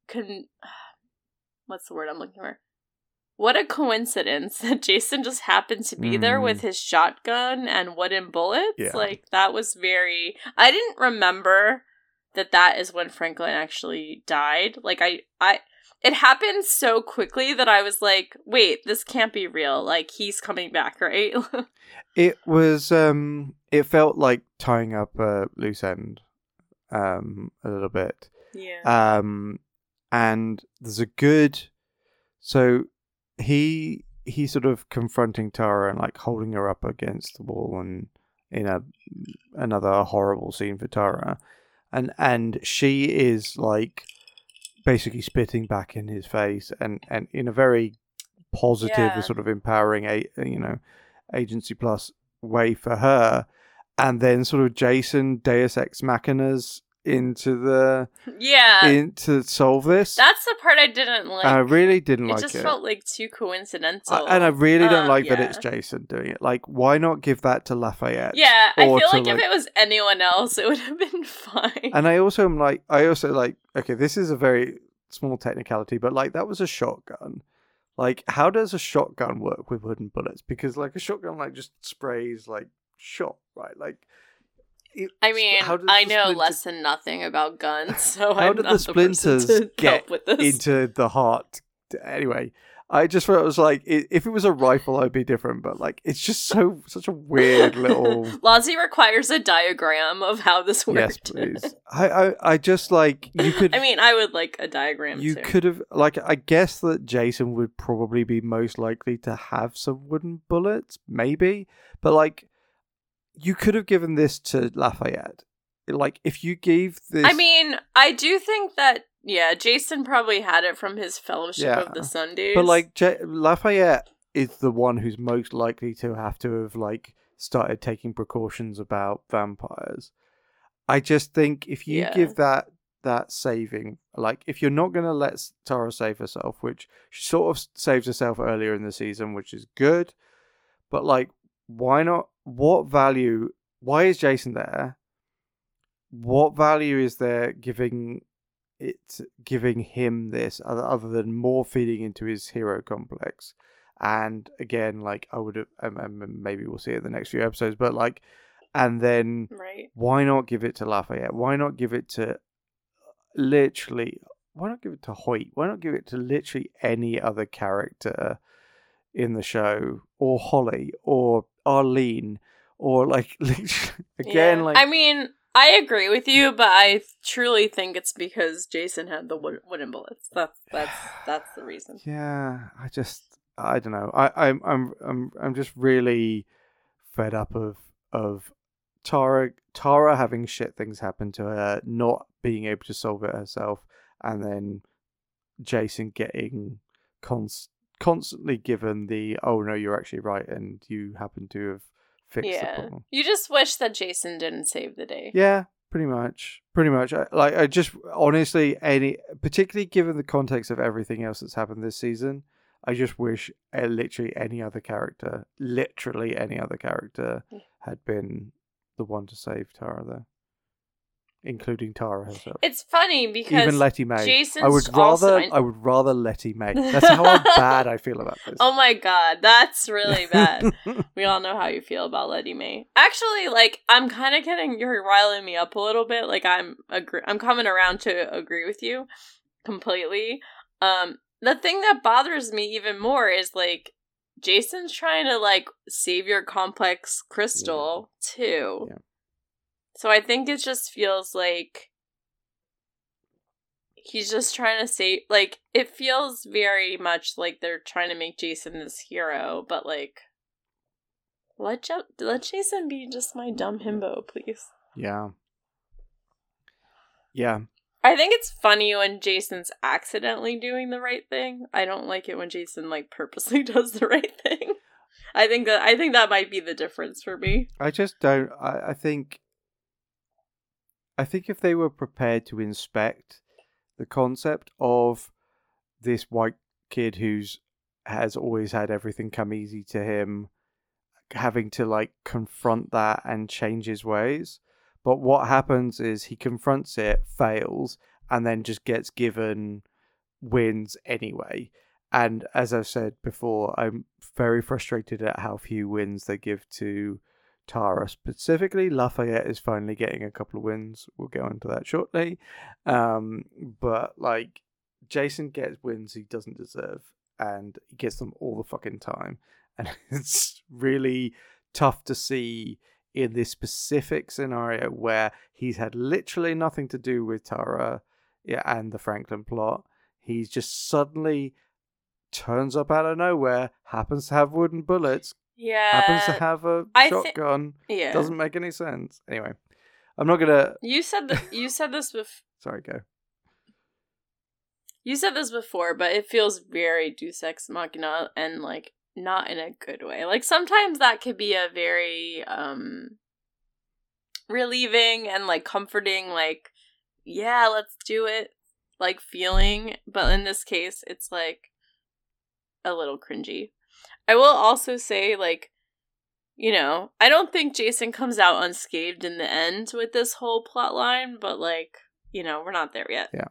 what's the word I'm looking for? What a coincidence that Jason just happened to be there with his shotgun and wooden bullets. Yeah. Like, that was very... I didn't remember that is when Franklin actually died. Like, it happened so quickly that I was like, wait, this can't be real. Like, he's coming back, right? It was, it felt like tying up a loose end, a little bit. Yeah. And there's a good... So... He sort of confronting Tara and like holding her up against the wall and in another horrible scene for Tara, and she is like basically spitting back in his face and in a very positive, sort of empowering Agency Plus way for her, and then sort of Jason Deus Ex Machinas into solve this. That's the part I didn't like. I really didn't like it. It just felt like too coincidental. And I really don't like that it's Jason doing it. Like, why not give that to Lafayette? Yeah, I feel like if it was anyone else, it would have been fine. And I also like, okay, this is a very small technicality, but like, that was a shotgun. Like, how does a shotgun work with wooden bullets? Because like a shotgun like just sprays like shot, right? Like, I mean, I know less than nothing about guns, so how I'm did not the splinters get with this. into the heart? Anyway, I just thought it was like, if it was a rifle, I'd be different, but like, it's just such a weird little... Lozzie requires a diagram of how this worked. Yes, please. I just like, you could... I mean, I would like a diagram You too. could have, like, I guess that Jason would probably be most likely to have some wooden bullets, maybe, but like, you could have given this to Lafayette. Like, if you gave this... I mean, I do think that, Jason probably had it from his Fellowship of the Sun days. But, like, Lafayette is the one who's most likely to have, like, started taking precautions about vampires. I just think if you give that saving, like, if you're not going to let Tara save herself, which she sort of saves herself earlier in the season, which is good, but, like, why not? What value? Why is Jason there? What value is there giving him this other than more feeding into his hero complex? And again, like, I would have, maybe we'll see it in the next few episodes, but like, and then why not give it to Lafayette? Why not give it to why not give it to Hoyt? Why not give it to literally any other character in the show, or Holly, or Arlene, or like again, like, I mean, I agree with you, but I truly think it's because Jason had the wooden bullets. That's the reason. Yeah, I don't know. I'm just really fed up of Tara having shit things happen to her, not being able to solve it herself, and then Jason getting constantly given the, oh no, you're actually right, and you happen to have fixed the problem. You just wish that Jason didn't save the day. Yeah, pretty much. I just honestly, particularly given the context of everything else that's happened this season, I just wish literally any other character had been the one to save Tara there. Including Tara herself. It's funny because even Letty May. Jason's I would rather Letty May. That's how bad I feel about this. Oh my god, that's really bad. We all know how you feel about Letty May. Actually, like, I'm kind of you're riling me up a little bit. Like, I'm coming around to agree with you completely. The thing that bothers me even more is like Jason's trying to like savior complex Crystal too. Yeah. So I think it just feels like he's just trying to say, like, it feels very much like they're trying to make Jason this hero, but like, let Jason be just my dumb himbo, please. Yeah. I think it's funny when Jason's accidentally doing the right thing. I don't like it when Jason like purposely does the right thing. I think that might be the difference for me. I just don't. I think if they were prepared to inspect the concept of this white kid has always had everything come easy to him, having to like confront that and change his ways, But what happens is he confronts it, fails, and then just gets given wins anyway. And as I've said before, I'm very frustrated at how few wins they give to Tara. Specifically, Lafayette is finally getting a couple of wins. We'll go into that shortly. But like, Jason gets wins he doesn't deserve, and he gets them all the fucking time. And it's really tough to see in this specific scenario where he's had literally nothing to do with Tara and the Franklin plot. He's just suddenly turns up out of nowhere, happens to have wooden bullets, happens to have a shotgun. Doesn't make any sense. Anyway, I'm not gonna. You said this before. Sorry, go. You said this before, but it feels very Deus Ex Machina, and like not in a good way. Like sometimes that could be a very relieving and like comforting, like yeah, let's do it, like feeling. But in this case, it's like a little cringy. I will also say, like, you know, I don't think Jason comes out unscathed in the end with this whole plot line, but like, you know, we're not there yet. Yeah.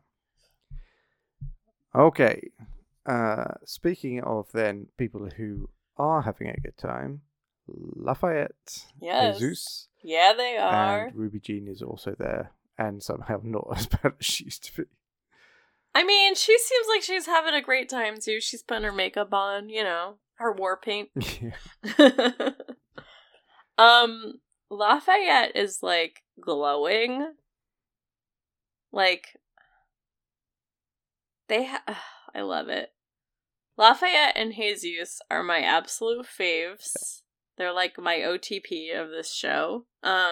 Okay. Speaking of then people who are having a good time, Lafayette, yes. Jesus, yeah, they are, and Ruby Jean is also there, and somehow not as bad as she used to be. I mean, she seems like she's having a great time too. She's putting her makeup on, you know, her war paint. Yeah. Lafayette is like glowing. Like I love it. Lafayette and Jesus are my absolute faves. Yeah. They're like my OTP of this show.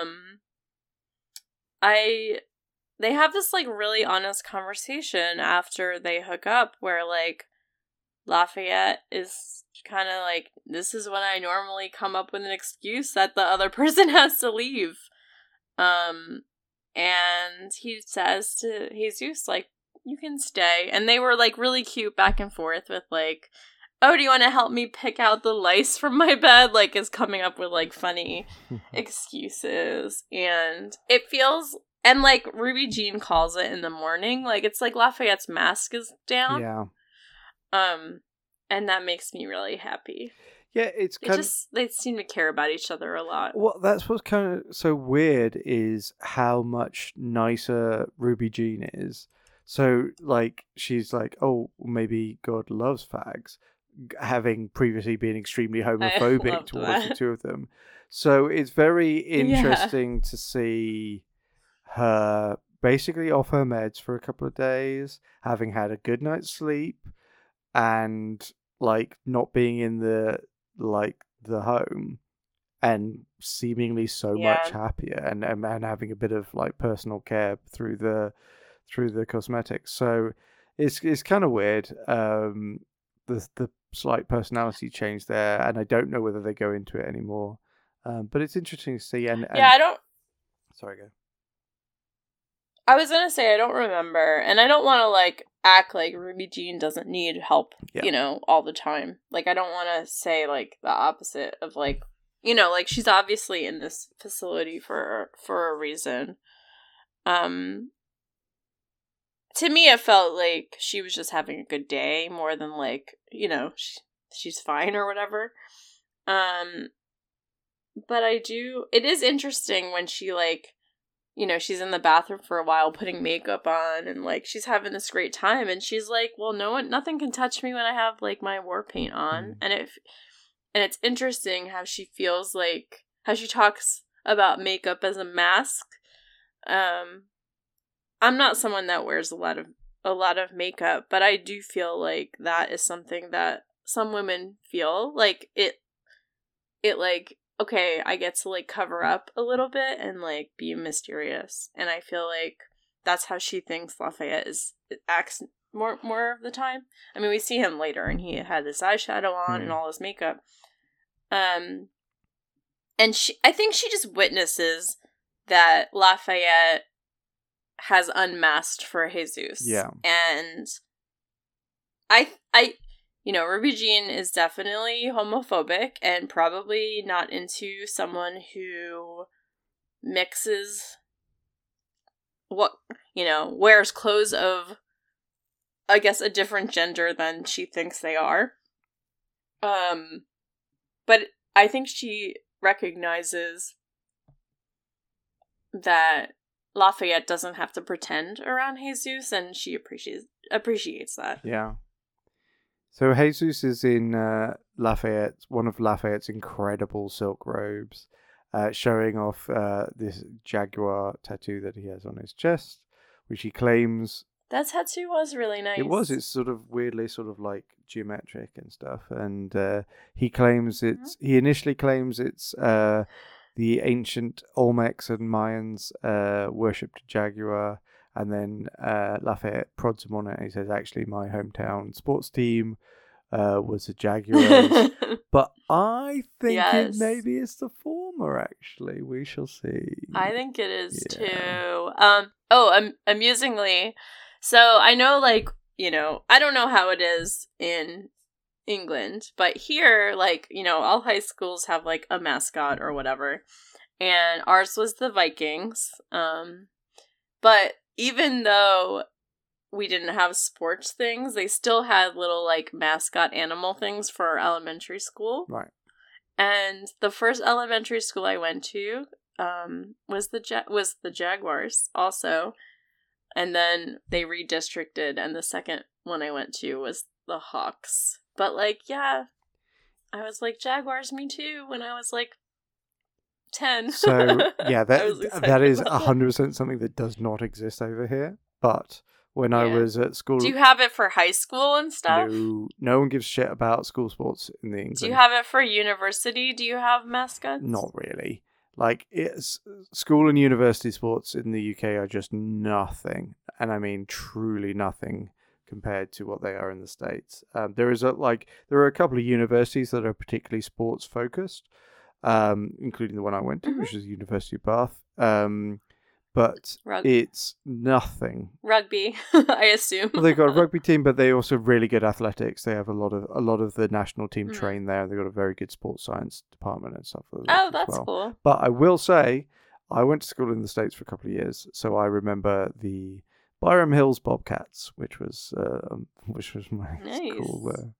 They have this like really honest conversation after they hook up where like Lafayette is kind of like, this is when I normally come up with an excuse that the other person has to leave. And he says to Jesus, like, you can stay. And they were like really cute back and forth with like, oh, do you want to help me pick out the lice from my bed? Like, is coming up with like funny excuses. And it feels, and like Ruby Jean calls it in the morning, like it's like Lafayette's mask is down. Yeah. And that makes me really happy. Yeah, they seem to care about each other a lot. Well, that's what's kind of so weird is how much nicer Ruby Jean is. So, like, she's like, oh, maybe God loves fags, having previously been extremely homophobic towards the two of them. So it's very interesting to see her basically off her meds for a couple of days, having had a good night's sleep, and like not being in the home, and seemingly so much happier, and having a bit of like personal care through the cosmetics. So it's kind of weird. The slight personality change there, and I don't know whether they go into it anymore. But it's interesting to see. And I don't. Sorry, go. I was gonna say I don't remember, and I don't want to like act like Ruby Jean doesn't need help, you know, all the time. Like I don't want to say like the opposite of like, you know, like she's obviously in this facility for a reason. To me, it felt like she was just having a good day more than like, you know, she's fine or whatever. But it is interesting when she like, you know, she's in the bathroom for a while putting makeup on and like she's having this great time and she's like, well, nothing can touch me when I have like my war paint on. And it's interesting how she feels like, how she talks about makeup as a mask. I'm not someone that wears a lot of makeup, but I do feel like that is something that some women feel like it like, okay, I get to like cover up a little bit and like be mysterious. And I feel like that's how she thinks Lafayette acts more of the time. I mean, we see him later and he had this eyeshadow on and all his makeup. And I think she just witnesses that Lafayette has unmasked for Jesus. Yeah. And I you know, Ruby Jean is definitely homophobic and probably not into someone who mixes wears clothes of, I guess, a different gender than she thinks they are. But I think she recognizes that Lafayette doesn't have to pretend around Jesus, and she appreciates that. Yeah. So Jesus is in one of Lafayette's incredible silk robes, showing off this jaguar tattoo that he has on his chest, which he claims... That tattoo was really nice. It was. It's sort of weirdly sort of like geometric and stuff. And he claims it's... He initially claims it's the ancient Olmecs and Mayans worshipped jaguar. And then Lafayette prods him on it and he says, actually, my hometown sports team was the Jaguars. But I think maybe it's the former, actually. We shall see. I think it is, too. Amusingly, so I know, like, I don't know how it is in England, but here, like, all high schools have, like, a mascot or whatever. And ours was the Vikings. But even though we didn't have sports things, they still had little, like, mascot animal things for our elementary school. Right. And the first elementary school I went to was the Jaguars also. And then they redistricted, and the second one I went to was the Hawks. But, like, yeah, I was like, Jaguars, me too, when I was, like, 10. So, yeah, that is 100% something that does not exist over here. But when I was at school... Do you have it for high school and stuff? No one gives shit about school sports in the England. Do you have it for university? Do you have mascots? Not really. Like, it's school and university sports in the UK are just nothing. And I mean, truly nothing compared to what they are in the States. There are a couple of universities that are particularly sports focused, including the one I went to, which is University of Bath. But it's nothing. Rugby, I assume. Well, they've got a rugby team, but they also have really good athletics. They have a lot of the national team train there. They've got a very good sports science department and stuff. Oh, that's cool. But I will say, I went to school in the States for a couple of years, so I remember the Byram Hills Bobcats, which was my school there.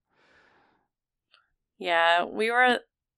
Yeah, we were.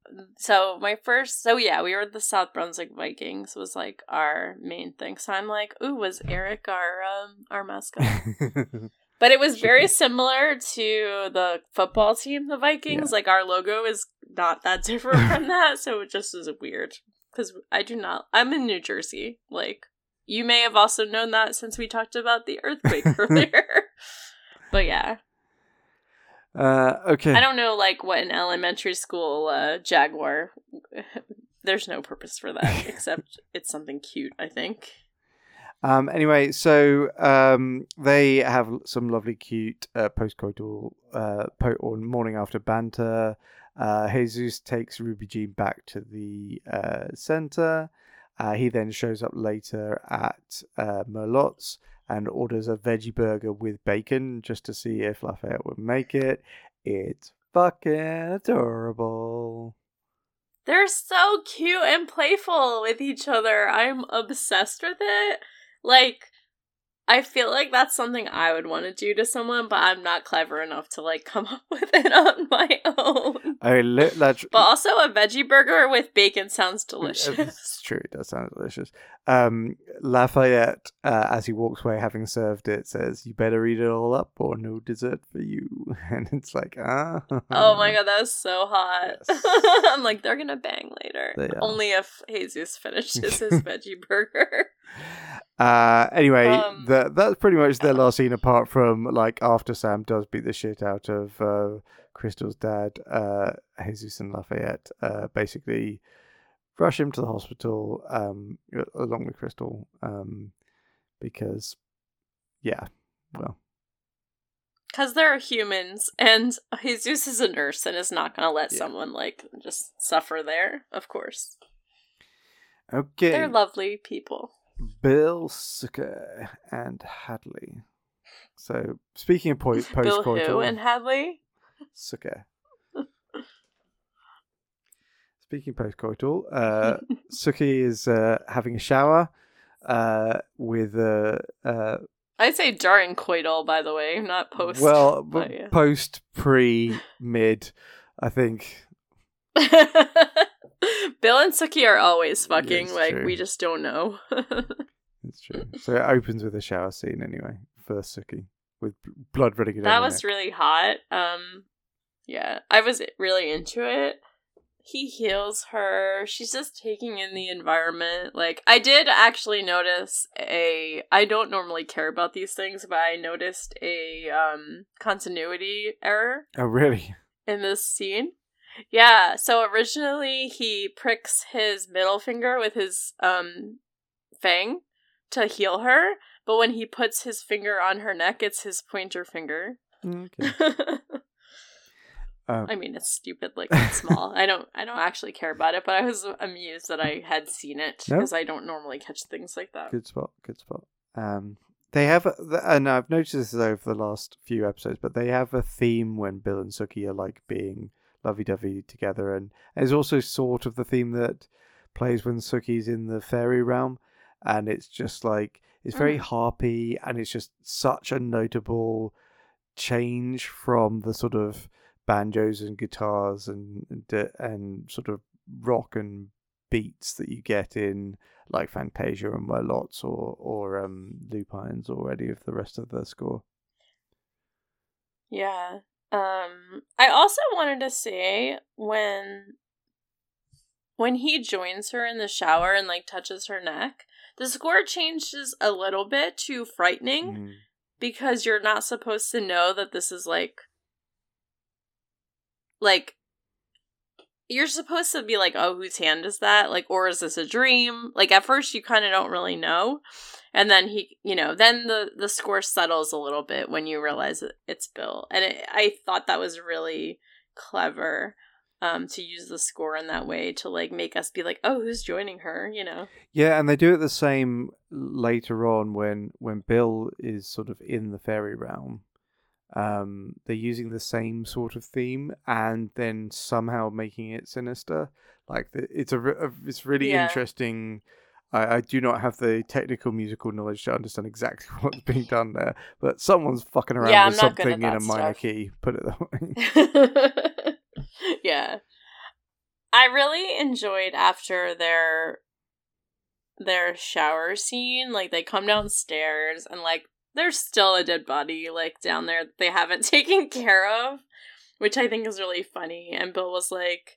We were the South Brunswick Vikings was like our main thing. So I'm like, ooh, was Eric our mascot? But it was very similar to the football team, the Vikings. Yeah. Like our logo is not that different from that, so it just is weird. Because I'm in New Jersey. Like, you may have also known that since we talked about the earthquake earlier. But yeah. Okay. I don't know, like, what an elementary school jaguar. There's no purpose for that, except it's something cute, I think. Anyway, so they have some lovely, cute post-coital or morning after banter. Jesus takes Ruby Jean back to the center. He then shows up later at Merlotte's and orders a veggie burger with bacon just to see if Lafayette would make it. It's fucking adorable. They're so cute and playful with each other. I'm obsessed with it. Like, I feel like that's something I would want to do to someone, but I'm not clever enough to, like, come up with it on my own. But also a veggie burger with bacon sounds delicious. It's true, it does sound delicious. Lafayette, as he walks away having served it, says, "You better eat it all up or no dessert for you." And it's like, Oh my god, that was so hot. Yes. I'm like, they're gonna bang later. Only if Jesus finishes his veggie burger. Anyway, that's pretty much their last scene, apart from, like, after Sam does beat the shit out of Crystal's dad, Jesus and Lafayette basically rush him to the hospital along with Crystal because they're humans, and Jesus is a nurse and is not going to let someone, like, just suffer there, of course. Okay. They're lovely people. Bill, Sucker, and Hadley. So, speaking of post-coital... Bill who and Hadley? Sucker. Speaking of post-coital, Suki is having a shower with a I'd say during coital, by the way, not post. well, but yeah. post, pre, mid, I think. Bill and Sookie are always fucking. Yeah, like true. we just don't know. It's true. So it opens with a shower scene anyway. First Sookie with blood running down. That her was neck. really hot. Yeah, I was really into it. He heals her. She's just taking in the environment. Like, I did actually notice I don't normally care about these things, but I noticed a continuity error Oh really? in this scene. Yeah, so originally he pricks his middle finger with his fang to heal her, but when he puts his finger on her neck, it's his pointer finger. Okay. I mean, it's stupid, like it's small. I don't actually care about it, but I was amused that I had seen it No? because I don't normally catch things like that. Good spot. They have, and I've noticed this over the last few episodes, but they have a theme when Bill and Sookie are like being lovey-dovey together, and there's also sort of the theme that plays when Sookie's in the fairy realm, and it's just like it's very harpy, and it's just such a notable change from the sort of banjos and guitars and sort of rock and beats that you get in like Fantasia and Merlots or Lupines or any of the rest of the score. Yeah. I also wanted to say when he joins her in the shower and like touches her neck, the score changes a little bit to frightening because you're not supposed to know that this is like you're supposed to be like, oh, whose hand is that? Like, or is this a dream? Like, at first you kind of don't really know. And then then the score settles a little bit when you realize that it's Bill. And I thought that was really clever to use the score in that way to, like, make us be like, oh, who's joining her, Yeah, and they do it the same later on when Bill is sort of in the fairy realm. They're using the same sort of theme and then somehow making it sinister. Like it's it's really interesting. I do not have the technical musical knowledge to understand exactly what's being done there, but someone's fucking around with something in a minor key. Put it that way. Yeah, I really enjoyed after their shower scene. Like they come downstairs and like. There's still a dead body, like, down there that they haven't taken care of, which I think is really funny. And Bill was like,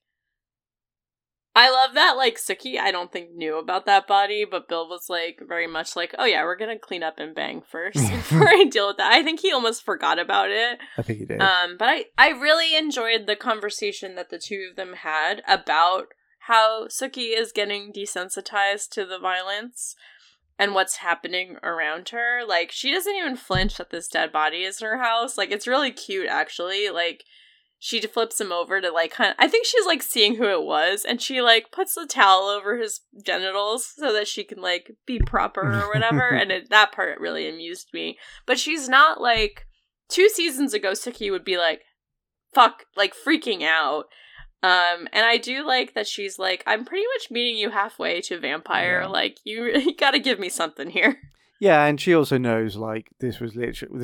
I love that, like, Sookie, I don't think knew about that body, but Bill was, like, very much like, oh yeah, we're gonna clean up and bang first before I deal with that. I think he almost forgot about it. I think he did. But I really enjoyed the conversation that the two of them had about how Sookie is getting desensitized to the violence. And what's happening around her. Like, she doesn't even flinch that this dead body is in her house. Like, it's really cute, actually. Like, she flips him over to, like, kind of... I think she's, like, seeing who it was. And she, like, puts the towel over his genitals so that she can, like, be proper or whatever. And that part really amused me. But she's not, like... 2 seasons ago, Sookie would be, like, fuck, like, freaking out. And I do like that she's like, I'm pretty much meeting you halfway to vampire. Yeah. Like, you gotta give me something here. Yeah, and she also knows, like, this was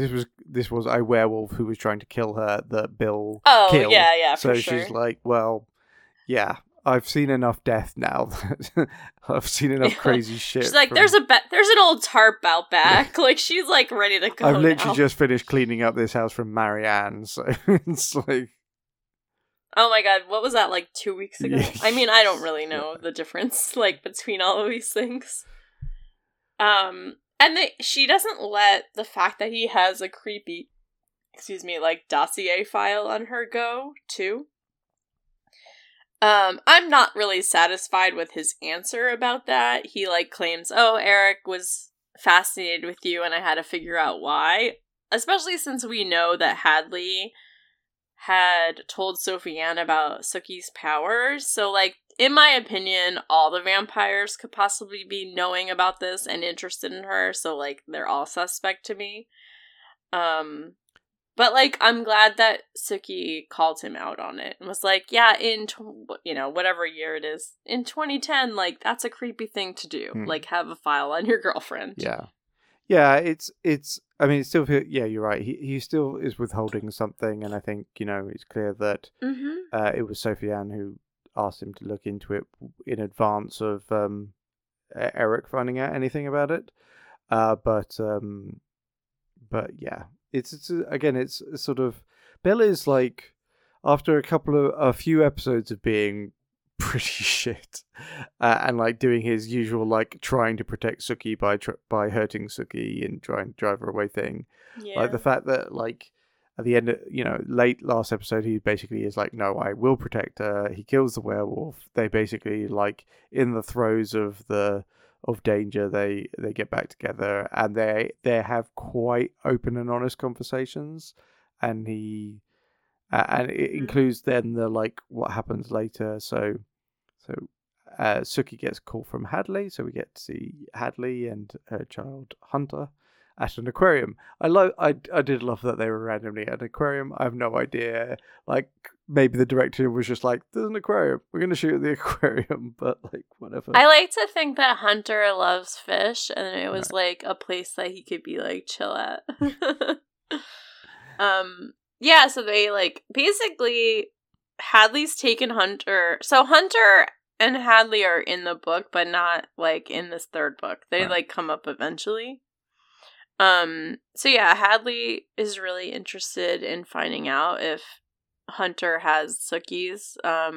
a werewolf who was trying to kill her that Bill killed. Yeah, so for sure. She's like, well, yeah, I've seen enough death now. I've seen enough crazy shit. She's like, there's an old tarp out back. Like, she's, like, ready to go. I've literally just finished cleaning up this house from Marianne, so it's like... Oh my god, what was that, like 2 weeks ago? I mean, I don't really know the difference, like, between all of these things. And she doesn't let the fact that he has a creepy, like, dossier file on her go, too. I'm not really satisfied with his answer about that. He, like, claims, oh, Eric was fascinated with you and I had to figure out why. Especially since we know that Hadley had told Sophie Ann about Sookie's powers. So, like, in my opinion, all the vampires could possibly be knowing about this and interested in her. So, like, they're all suspect to me. But, like, I'm glad that Suki called him out on it and was like, yeah, whatever year it is, in 2010, like, that's a creepy thing to do. Like, have a file on your girlfriend. Yeah. Yeah, it's I mean, it's still, yeah, you're right. He still is withholding something, and I think, it's clear that it was Sophie Ann who asked him to look into it in advance of Eric finding out anything about it. But yeah, it's again, it's sort of, Bill is like, after a few episodes of being pretty shit, and like doing his usual like trying to protect Suki by hurting Suki and trying to drive her away thing. Yeah. Like the fact that like at the end of, late last episode, he basically is like, no, I will protect her. He kills the werewolf. They basically, like, in the throes of danger, they get back together, and they have quite open and honest conversations, and and it includes then the like what happens later. So Suki gets a call from Hadley, so we get to see Hadley and her child Hunter at an aquarium. I did love that they were randomly at an aquarium. I have no idea. Like, maybe the director was just like, "There's an aquarium. We're gonna shoot at the aquarium," but like, whatever. I like to think that Hunter loves fish, and it was like a place that he could be like chill at. Yeah. So they like basically Hadley's taken Hunter. So Hunter and Hadley are in the book, but not like in this third book. They like come up eventually. So yeah, Hadley is really interested in finding out if Hunter has Suki's,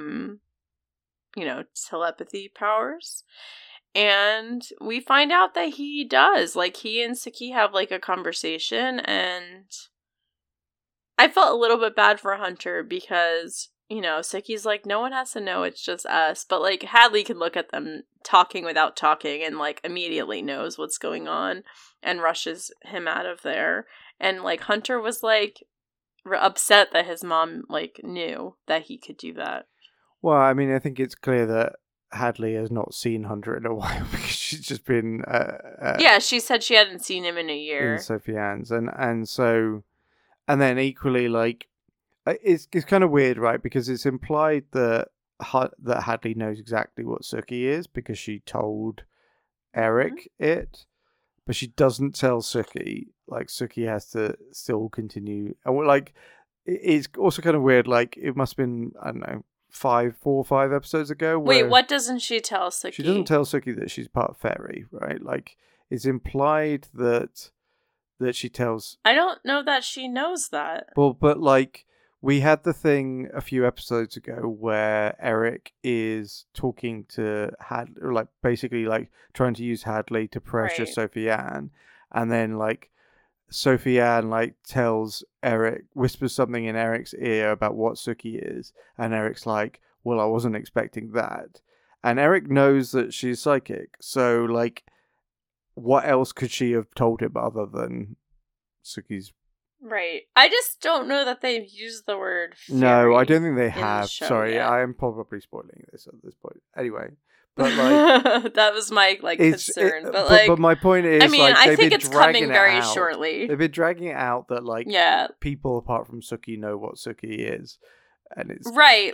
telepathy powers. And we find out that he does. Like, he and Suki have like a conversation, and I felt a little bit bad for Hunter because, Suki's like, no one has to know, it's just us. But like, Hadley can look at them talking without talking and like immediately knows what's going on and rushes him out of there. And like, Hunter was like upset that his mom like knew that he could do that. Well, I mean, I think it's clear that Hadley has not seen Hunter in a while because she's just been yeah, she said she hadn't seen him in a year in Sophie Ann's, and so, and then equally, like, it's kind of weird, right? Because it's implied that Hadley knows exactly what Suki is because she told Eric it, but she doesn't tell Suki. Like, Suki has to still continue, and we're like, it's also kind of weird. Like, it must have been, I don't know, 4 or 5 episodes ago. Wait, what doesn't she tell Suki? She doesn't tell Suki that she's part fairy, right? Like, it's implied that she tells. I don't know that she knows that. Well, but like, we had the thing a few episodes ago where Eric is talking to Hadley, or like basically like trying to use Hadley to pressure Sophie Ann, and then like Sophie Ann like tells Eric, whispers something in Eric's ear about what Suki is, and Eric's like, well, I wasn't expecting that. And Eric knows that she's psychic, so like, what else could she have told him other than Suki's? Right. I just don't know that they've used the word fairy. No, I don't think they have. Sorry, yet. I am probably spoiling this at this point. Anyway, but like, that was my like concern. But my point is, I mean, like, I think it's coming very out. shortly. They've been dragging it out that like, people apart from Suki know what Suki is, and it's right.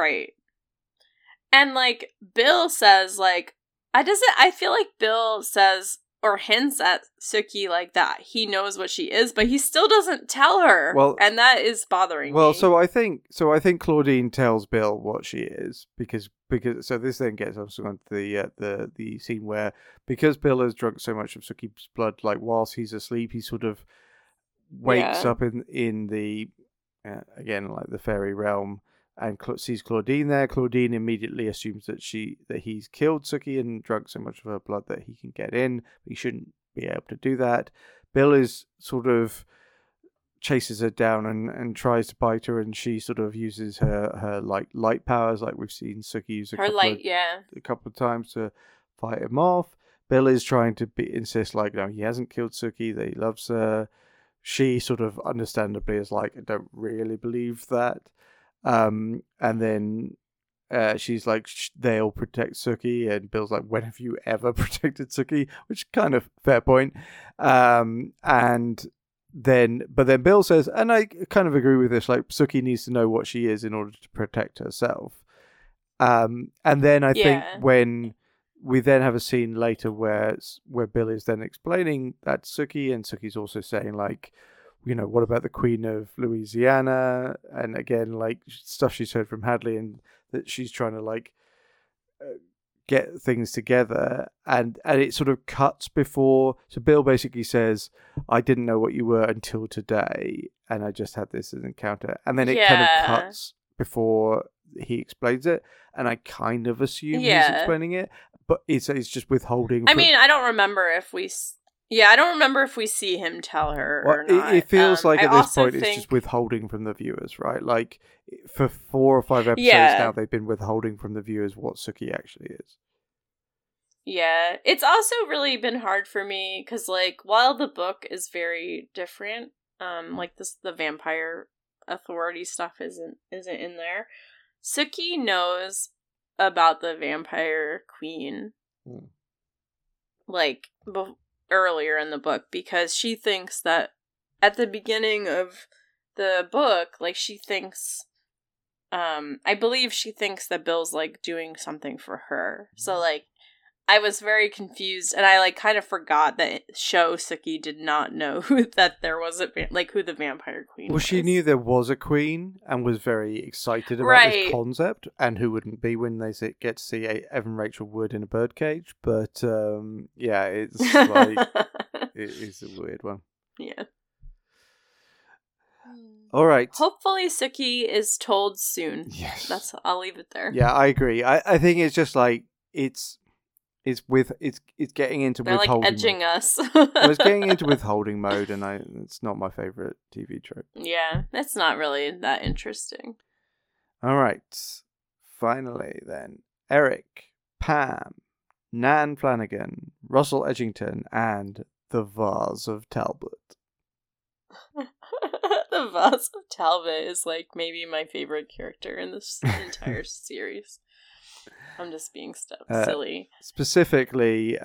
And like, Bill says like, I feel like Bill says or hints at Suki like that he knows what she is, but he still doesn't tell her. Well, and that is bothering me. Well, so I think Claudine tells Bill what she is because so this then gets us on to the scene where, because Bill has drunk so much of Suki's blood, like whilst he's asleep, he sort of wakes up in the again like the fairy realm and sees Claudine there. Claudine immediately assumes that he's killed Suki and drunk so much of her blood that he can get in, but he shouldn't be able to do that. Bill is sort of chases her down and tries to bite her, and she sort of uses her like light powers, like we've seen Suki use a couple of times to fight him off. Bill is trying to insist like, no, he hasn't killed Suki, that he loves her. She sort of understandably is like, I don't really believe that. And then she's like, they'll protect Suki, and Bill's like, when have you ever protected Suki? Which kind of fair point. And then Bill says, and I kind of agree with this, like Sookie needs to know what she is in order to protect herself. And then I think when we then have a scene later where Bill is then explaining that to Sookie, and Sookie's also saying, like, you know, what about the Queen of Louisiana? And again, like, stuff she's heard from Hadley, and that she's trying to, like, get things together. And it sort of cuts before. So Bill basically says, I didn't know what you were until today, and I just had this encounter. And then it kind of cuts before he explains it. And I kind of assume he's explaining it, but it's just withholding. I mean, I don't remember if we... I don't remember if we see him tell her or not. It feels like at this point it's just withholding from the viewers, right? Like, for 4 or 5 episodes now, they've been withholding from the viewers what Sookie actually is. Yeah. It's also really been hard for me, because, like, while the book is very different, like, the vampire authority stuff isn't in there, Sookie knows about the vampire queen, like, earlier in the book, because she thinks that at the beginning of the book, like, she thinks, I believe she thinks that Bill's, like, doing something for her. So, like, I was very confused, and I, like, kind of forgot that Sookie did not know that there was who the vampire queen was. She knew there was a queen and was very excited about this concept, and who wouldn't be when they get to see Evan Rachel Wood in a birdcage, but, it's, like, it is a weird one. Yeah. All right. Hopefully Sookie is told soon. Yes. I'll leave it there. Yeah, I agree. I think it's just, like, it's getting into withholding. They're, like, edging us. It's getting into withholding mode, and it's not my favorite TV trope. Yeah, it's not really that interesting. All right. Finally, then, Eric, Pam, Nan Flanagan, Russell Edgington, and the Vase of Talbot. The Vase of Talbot is, like, maybe my favorite character in this entire series. I'm just being silly. Specifically,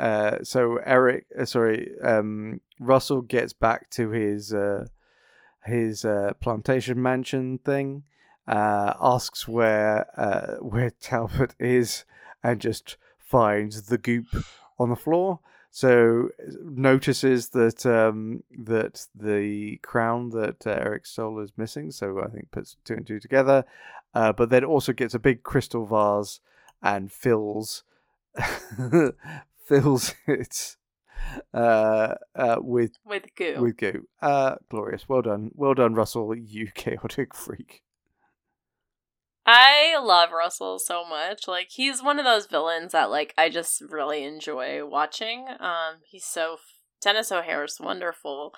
Russell gets back to his plantation mansion thing, asks where Talbot is, and just finds the goop on the floor. So notices that that the crown that Eric stole is missing. So I think puts 2 and 2 together. But then also gets a big crystal vase and fills it with goo. Glorious. Well done, Russell, you chaotic freak. I love Russell so much. Like, he's one of those villains that, like, I just really enjoy watching. Dennis O'Hare's wonderful.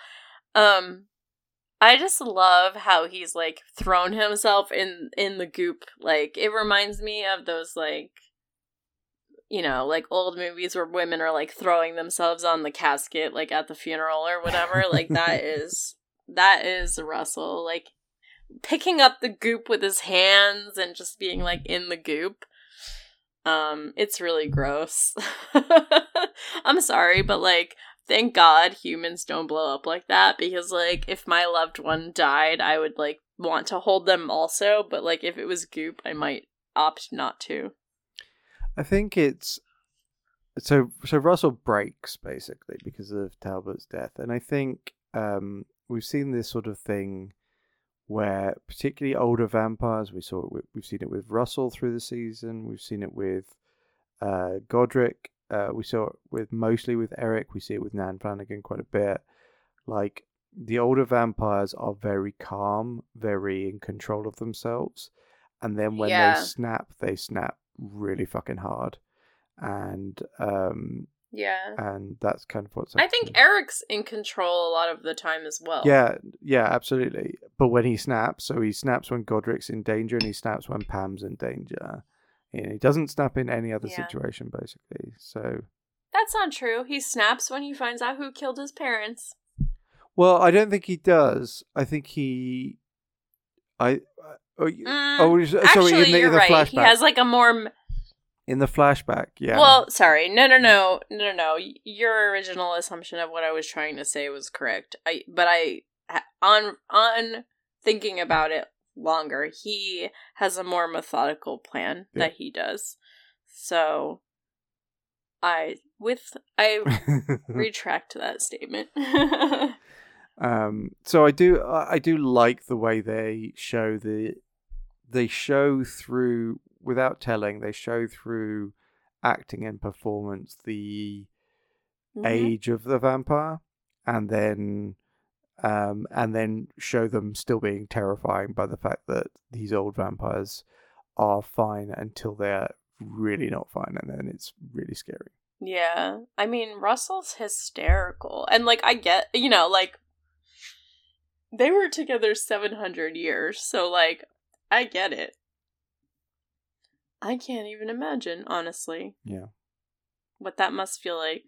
I just love how he's, like, thrown himself in the goop. Like, it reminds me of those, like, you know, like, old movies where women are, like, throwing themselves on the casket, like, at the funeral or whatever. Like, that is Russell. Like, picking up the goop with his hands and just being, like, in the goop. It's really gross. I'm sorry, but, like, thank God humans don't blow up like that, because, like, if my loved one died, I would, like, want to hold them also, but, like, if it was goop, I might opt not to. I think it's... So Russell breaks, basically, because of Talbot's death, and I think we've seen this sort of thing where particularly older vampires, we've seen it with Russell through the season, we've seen it with Godric, we saw it mostly with Eric, we see it with Nan Flanagan quite a bit. Like, the older vampires are very calm, very in control of themselves, and then when they snap really fucking hard. And and that's kind of what's I think Eric's in control a lot of the time as well. Yeah, absolutely. But when he snaps, so he snaps when Godric's in danger, and he snaps when Pam's in danger. And he doesn't snap in any other situation, basically. So that's not true. He snaps when he finds out who killed his parents. Well, I don't think he does. I think he... Actually, you're right. Flashback. He has, like, a more... In the flashback, yeah. Well, sorry. No. Your original assumption of what I was trying to say was correct. I on thinking about it longer, he has a more methodical plan that he does. So I retract that statement. So I do like the way they show through, without telling, they show through acting and performance the age of the vampire, and then show them still being terrifying by the fact that these old vampires are fine until they're really not fine, and then it's really scary. Yeah. I mean, Russell's hysterical. And, like, I get, like, they were together 700 years, so, like, I get it. I can't even imagine, honestly. Yeah. What that must feel like.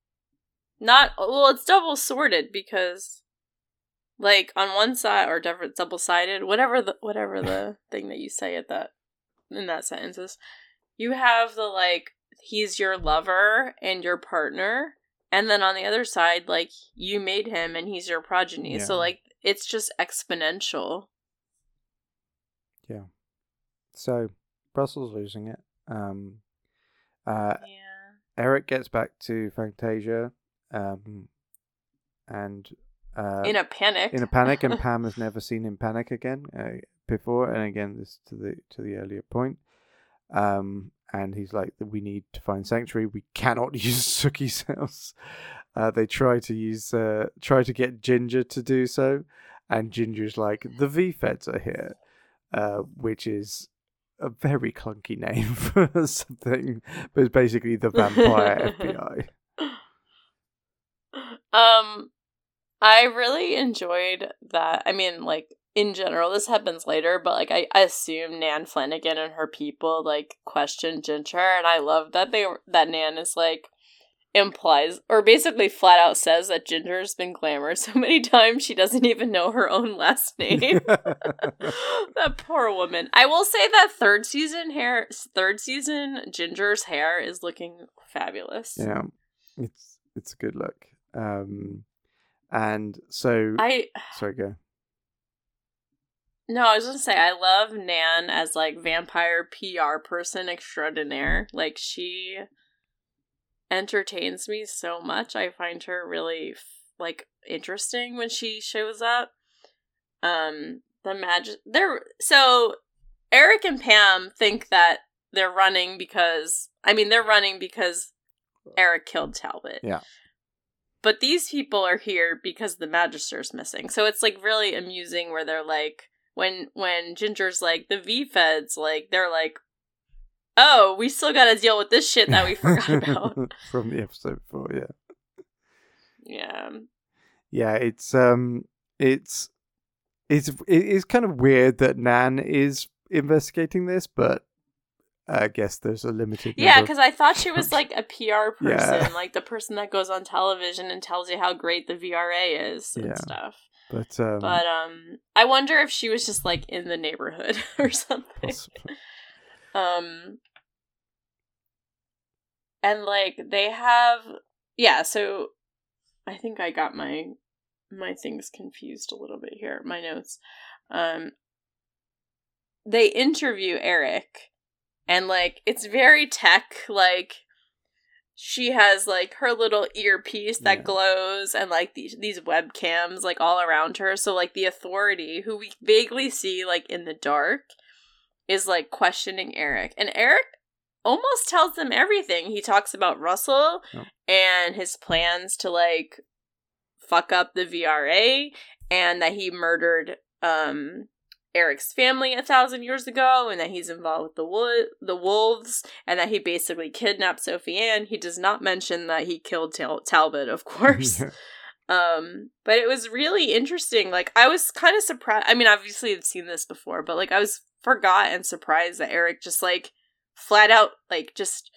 It's double-sworded, because, like, on one side, or double-sided, whatever the thing that you say in that sentence is, you have the, like, he's your lover and your partner, and then on the other side, like, you made him and he's your progeny. Yeah. So, like, it's just exponential. Yeah. So, Russell's losing it. Eric gets back to Fantasia, and in a panic, and Pam has never seen him panic again before. And again, this to the earlier point. And he's like, we need to find sanctuary. We cannot use Sookie's house. They try to get Ginger to do so, and Ginger's like, the V-Feds are here, which is a very clunky name for something, but it's basically the vampire FBI. I really enjoyed that. I mean, like, in general, this happens later, but, like, I assume Nan Flanagan and her people, like, question Ginger, and I love that that Nan is, like, implies, or basically flat out says that Ginger's been glamorous so many times she doesn't even know her own last name. That poor woman. I will say that third season Ginger's hair is looking fabulous. Yeah, it's a good look. And so sorry, go. No, I was gonna say, I love Nan as, like, vampire PR person extraordinaire. Like, she entertains me so much. I find her really, like, interesting when she shows up. So Eric and Pam think that they're running because Eric killed Talbot. Yeah. But these people are here because the Magister's missing. So it's, like, really amusing where they're, like, when Ginger's like, the V-Feds, like, they're like, oh, we still gotta deal with this shit that we forgot about. From the episode before, yeah. Yeah. Yeah, it's kind of weird that Nan is investigating this, but I guess there's a limited number. Yeah, because I thought she was, like, a PR person, like the person that goes on television and tells you how great the VRA is and stuff. But I wonder if she was just, like, in the neighborhood or something. And, like, they have, so I think I got my things confused a little bit here, my notes. They interview Eric, and, like, it's very tech, like, she has, like, her little earpiece that glows, and, like, these webcams, like, all around her. So, like, the Authority, who we vaguely see, like, in the dark, is, like, questioning Eric. And Eric almost tells them everything. He talks about Russell and his plans to, like, fuck up the VRA, and that he murdered Eric's family 1,000 years ago, and that he's involved with the wolves, and that he basically kidnapped Sophie Ann. He does not mention that he killed Talbot, of course. But it was really interesting. Like, I was kind of surprised. I mean, obviously I've seen this before, but, like, I was forgot and surprised that Eric just, like, flat out, like, just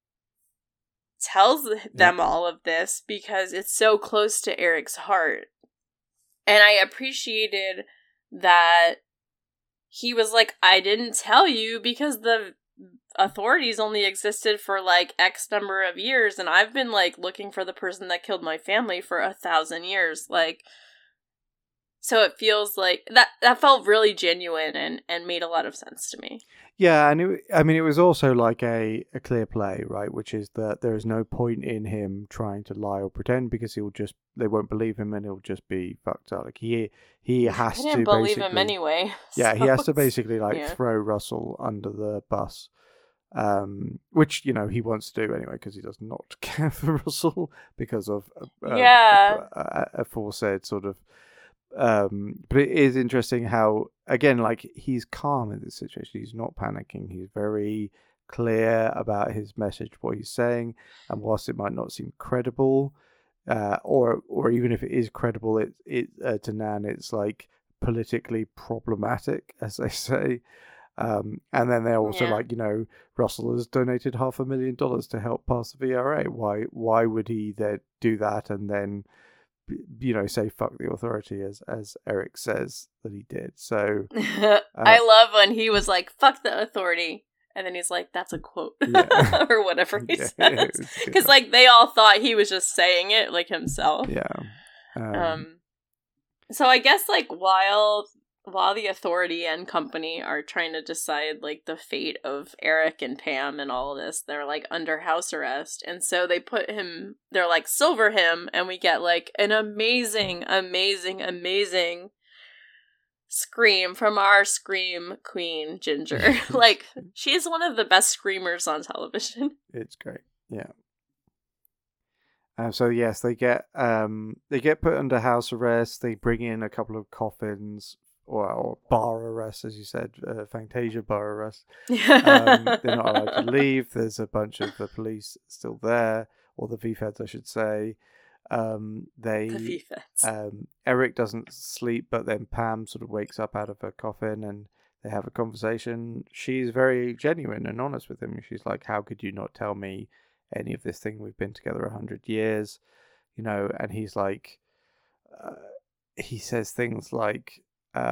tells them all of this because it's so close to Eric's heart. And I appreciated that he was like, I didn't tell you because the authorities only existed for, like, X number of years, and I've been, like, looking for the person that killed my family for 1,000 years. Like, So it feels like that felt really genuine and made a lot of sense to me. Yeah, and it was also like a clear play, right? Which is that there is no point in him trying to lie or pretend because they won't believe him and he'll just be fucked up. Like he has to didn't believe him anyway. Yeah, So he has to basically yeah. throw Russell under the bus, which he wants to do anyway because he does not care for Russell because of aforesaid sort of. But it is interesting how, again, he's calm in this situation. He's not panicking. He's very clear about his message, what he's saying, and whilst it might not seem credible, or even if it is credible, to Nan, it's like politically problematic, as they say. And then they're also Russell has donated $500,000 to help pass the VRA. Why would he then do that and then say fuck the authority as Eric says that he did? So I love when he was like, fuck the authority, and then he's like, that's a quote. Yeah. Or whatever he says, because they all thought he was just saying it himself. So I guess while the authority and company are trying to decide the fate of Eric and Pam and all of this, they're under house arrest, and so they they're silver him, and we get an amazing scream from our scream queen Ginger. She's one of the best screamers on television. It's great. Yeah. So yes, they get put under house arrest. They bring in a couple of coffins. Or bar arrest, as you said, Fantasia bar arrest. They're not allowed to leave. There's a bunch of the police still there, or the VFeds, I should say. The VFeds. Eric doesn't sleep, but then Pam sort of wakes up out of her coffin, and they have a conversation. She's very genuine and honest with him. She's like, "How could you not tell me any of this thing? We've been together 100 years, And he's like, he says things like,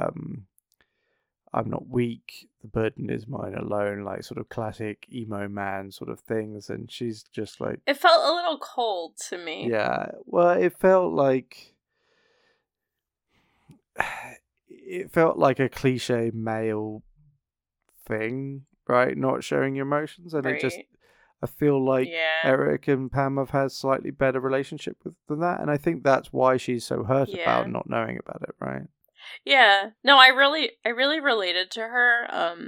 I'm not weak, the burden is mine alone, sort of classic emo man sort of things, and she's just like... It felt a little cold to me. Yeah, well, it felt like a cliche male thing, right? Not showing your emotions, and right. I feel like Eric and Pam have had slightly better relationship than that, and I think that's why she's so hurt about not knowing about it, right? Yeah. No, I really related to her.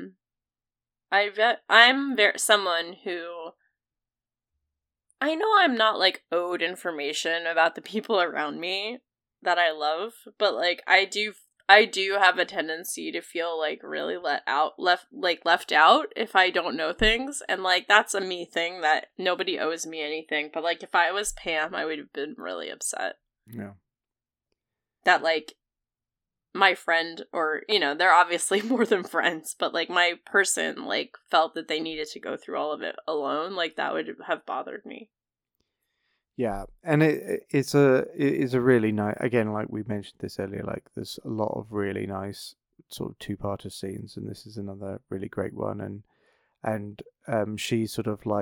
I'm someone who, I know I'm not owed information about the people around me that I love, but I do have a tendency to feel really left out if I don't know things, and that's a me thing that nobody owes me anything. But if I was Pam, I would have been really upset. Yeah. That my friend, or they're obviously more than friends, but my person felt that they needed to go through all of it alone. That would have bothered me. Yeah, and it's a really nice, again, we mentioned this earlier, there's a lot of really nice sort of two-parter scenes, and this is another really great one, and she's sort of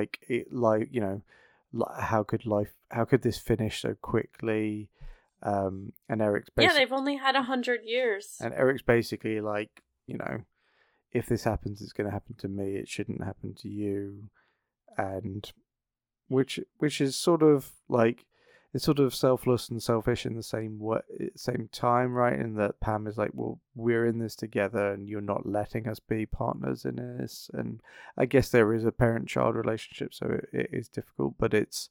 how could this finish so quickly? And Eric's basically... they've only had 100 years. And Eric's basically if this happens, it's going to happen to me. It shouldn't happen to you. And which is sort of it's sort of selfless and selfish in the same time, right? In that Pam is well, we're in this together, and you're not letting us be partners in this. And I guess there is a parent-child relationship, so it is difficult, but it's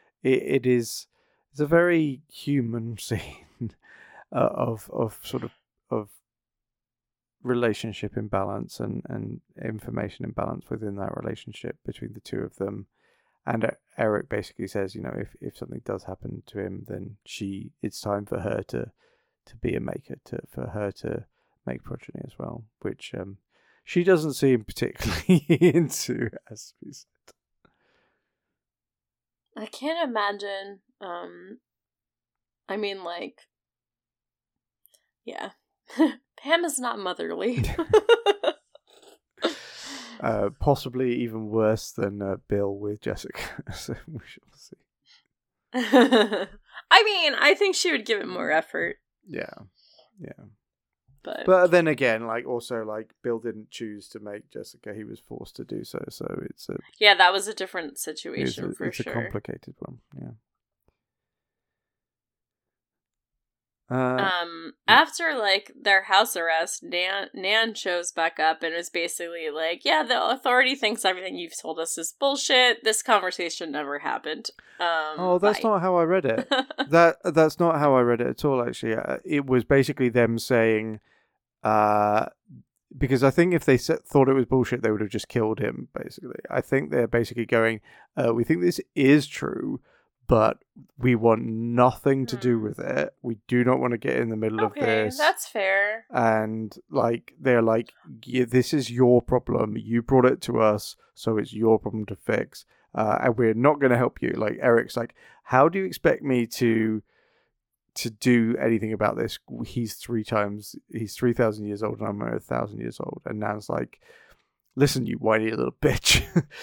a very human scene of relationship imbalance and information imbalance within that relationship between the two of them. And Eric basically says, if something does happen to him, then it's time for her to be a maker, for her to make progeny as well, which she doesn't seem particularly into, as we said. I can't imagine. Yeah. Pam is not motherly. Possibly even worse than Bill with Jessica. So we shall see. I think she would give it more effort. Yeah. Yeah. But then again, like, also, like, Bill didn't choose to make Jessica. He was forced to do so. So it's yeah, that was a different situation for it's sure. a complicated one. Yeah. After like their house arrest, Nan shows back up and is basically like, yeah, the authority thinks everything you've told us is bullshit. This conversation never happened. That's bye. not how I read it. That's not how I read it at all, actually. It was basically them saying, because I think if they thought it was bullshit, they would have just killed him, basically. I think they're basically going, we think this is true, but we want nothing to do with it. We do not want to get in the middle of this. That's fair. And, like, they're like, yeah, this is your problem. You brought it to us, so it's your problem to fix. And we're not going to help you. Like, Eric's like, how do you expect me to do anything about this? He's 3,000 years old, and I'm 1,000 years old. And Nan's like, listen, you whiny little bitch.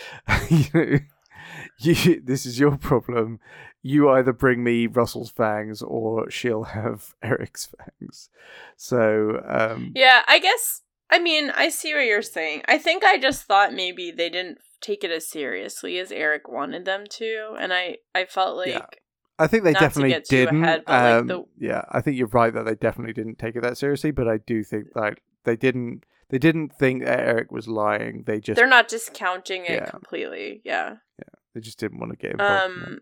This is your problem. You either bring me Russell's fangs, or she'll have Eric's fangs. So, yeah, I guess. I mean, I see what you're saying. I think I just thought maybe they didn't take it as seriously as Eric wanted them to, and I felt like. Yeah. I think they definitely didn't. Ahead, but yeah, I think you're right that they definitely didn't take it that seriously. But I do think that they didn't think that Eric was lying. They're not discounting it completely. Yeah. They just didn't want to get involved.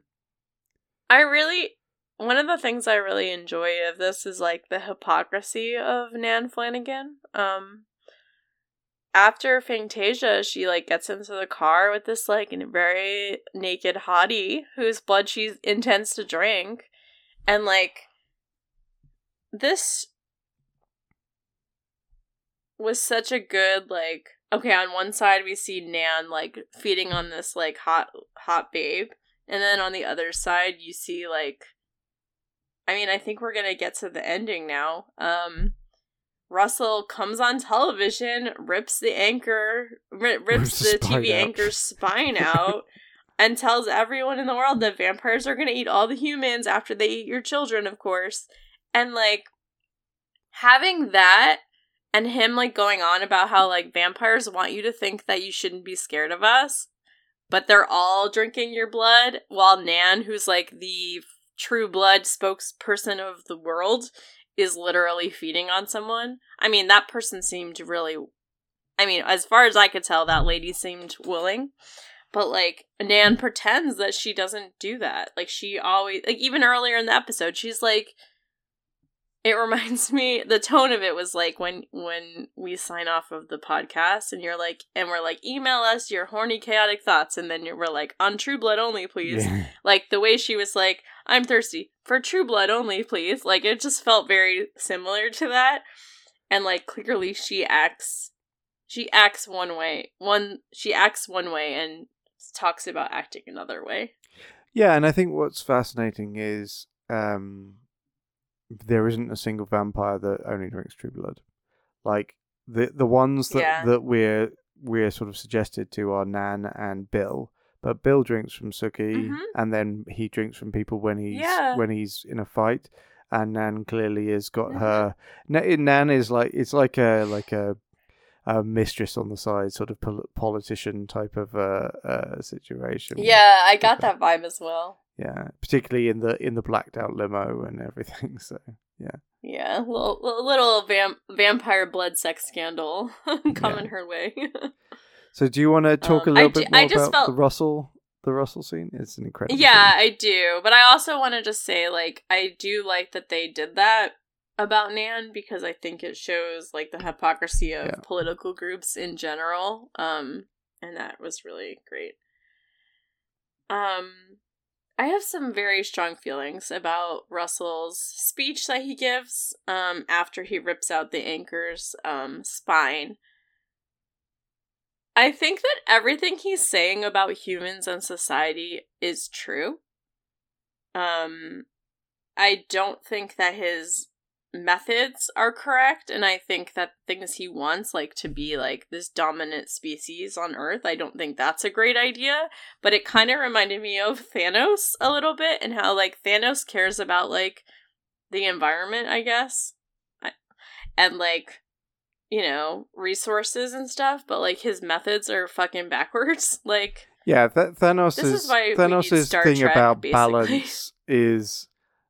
One of the things I really enjoy of this is like the hypocrisy of Nan Flanagan. After Fantasia, she like gets into the car with this like very naked hottie whose blood she intends to drink, and like this was such a good like. Okay, on one side we see Nan like feeding on this like hot babe, and then on the other side you see like, I mean, I think we're gonna get to the ending now. Russell comes on television, rips the TV anchor's spine out, and tells everyone in the world that vampires are gonna eat all the humans after they eat your children, of course. And like having that. And him, like, going on about how, like, vampires want you to think that you shouldn't be scared of us, but they're all drinking your blood, while Nan, who's, like, the true blood spokesperson of the world, is literally feeding on someone. I mean, that person seemed really... I mean, as far as I could tell, that lady seemed willing. But, like, Nan pretends that she doesn't do that. Like, she always... Like, even earlier in the episode, she's, like... It reminds me, the tone of it was like when we sign off of the podcast and you're like, and we're like, email us your horny, chaotic thoughts. And then we're like, on True Blood only, please. Yeah. Like the way she was like, I'm thirsty for True Blood only, please. Like it just felt very similar to that. And like clearly she acts one way and talks about acting another way. Yeah. And I think what's fascinating is, there isn't a single vampire that only drinks True Blood. Like the ones that we're sort of suggested to are Nan and Bill, but Bill drinks from Sookie, and then he drinks from people when he's in a fight, and Nan clearly has got her. Nan is like it's like a mistress on the side, sort of politician type of situation. Yeah, I got that vibe as well. Yeah, particularly in the blacked out limo and everything. So yeah. Yeah, little vampire blood sex scandal coming her way. So do you want to talk a little bit more about the Russell scene? It's an incredible scene. I do. But I also want to just say, like, I do like that they did that about Nan, because I think it shows, like, the hypocrisy of political groups in general. And that was really great. I have some very strong feelings about Russell's speech that he gives after he rips out the anchor's spine. I think that everything he's saying about humans and society is true. I don't think that his methods are correct, and I think that things he wants, like to be like this dominant species on Earth, I don't think that's a great idea. But it kind of reminded me of Thanos a little bit, and how like Thanos cares about like the environment, I guess. and like, you know, resources and stuff, but like his methods are fucking backwards. Like, yeah, Thanos this is why we need Thanos' Star thing Trek, about basically. balance is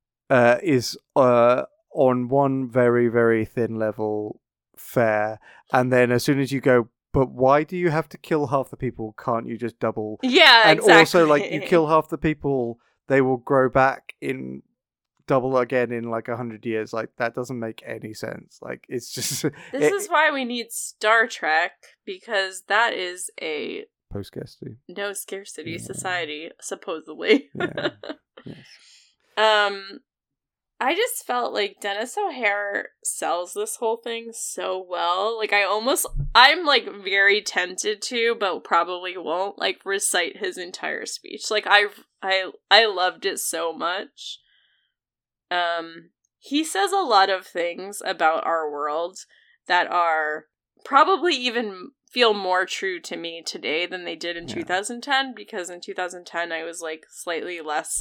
on one very, very thin level fair, and then as soon as you go, but why do you have to kill half the people? Can't you just double? Yeah, and exactly. also, like, you kill half the people, they will grow back in double again in like 100 years. Like, that doesn't make any sense. Like, it's just This is why we need Star Trek, because that is a post-scarcity. no scarcity society, supposedly. Yeah. Yes. I just felt like Dennis O'Hare sells this whole thing so well. Like, I'm like very tempted to, but probably won't, like, recite his entire speech. Like, I loved it so much. He says a lot of things about our world that are probably even feel more true to me today than they did in 2010, because in 2010 I was like slightly less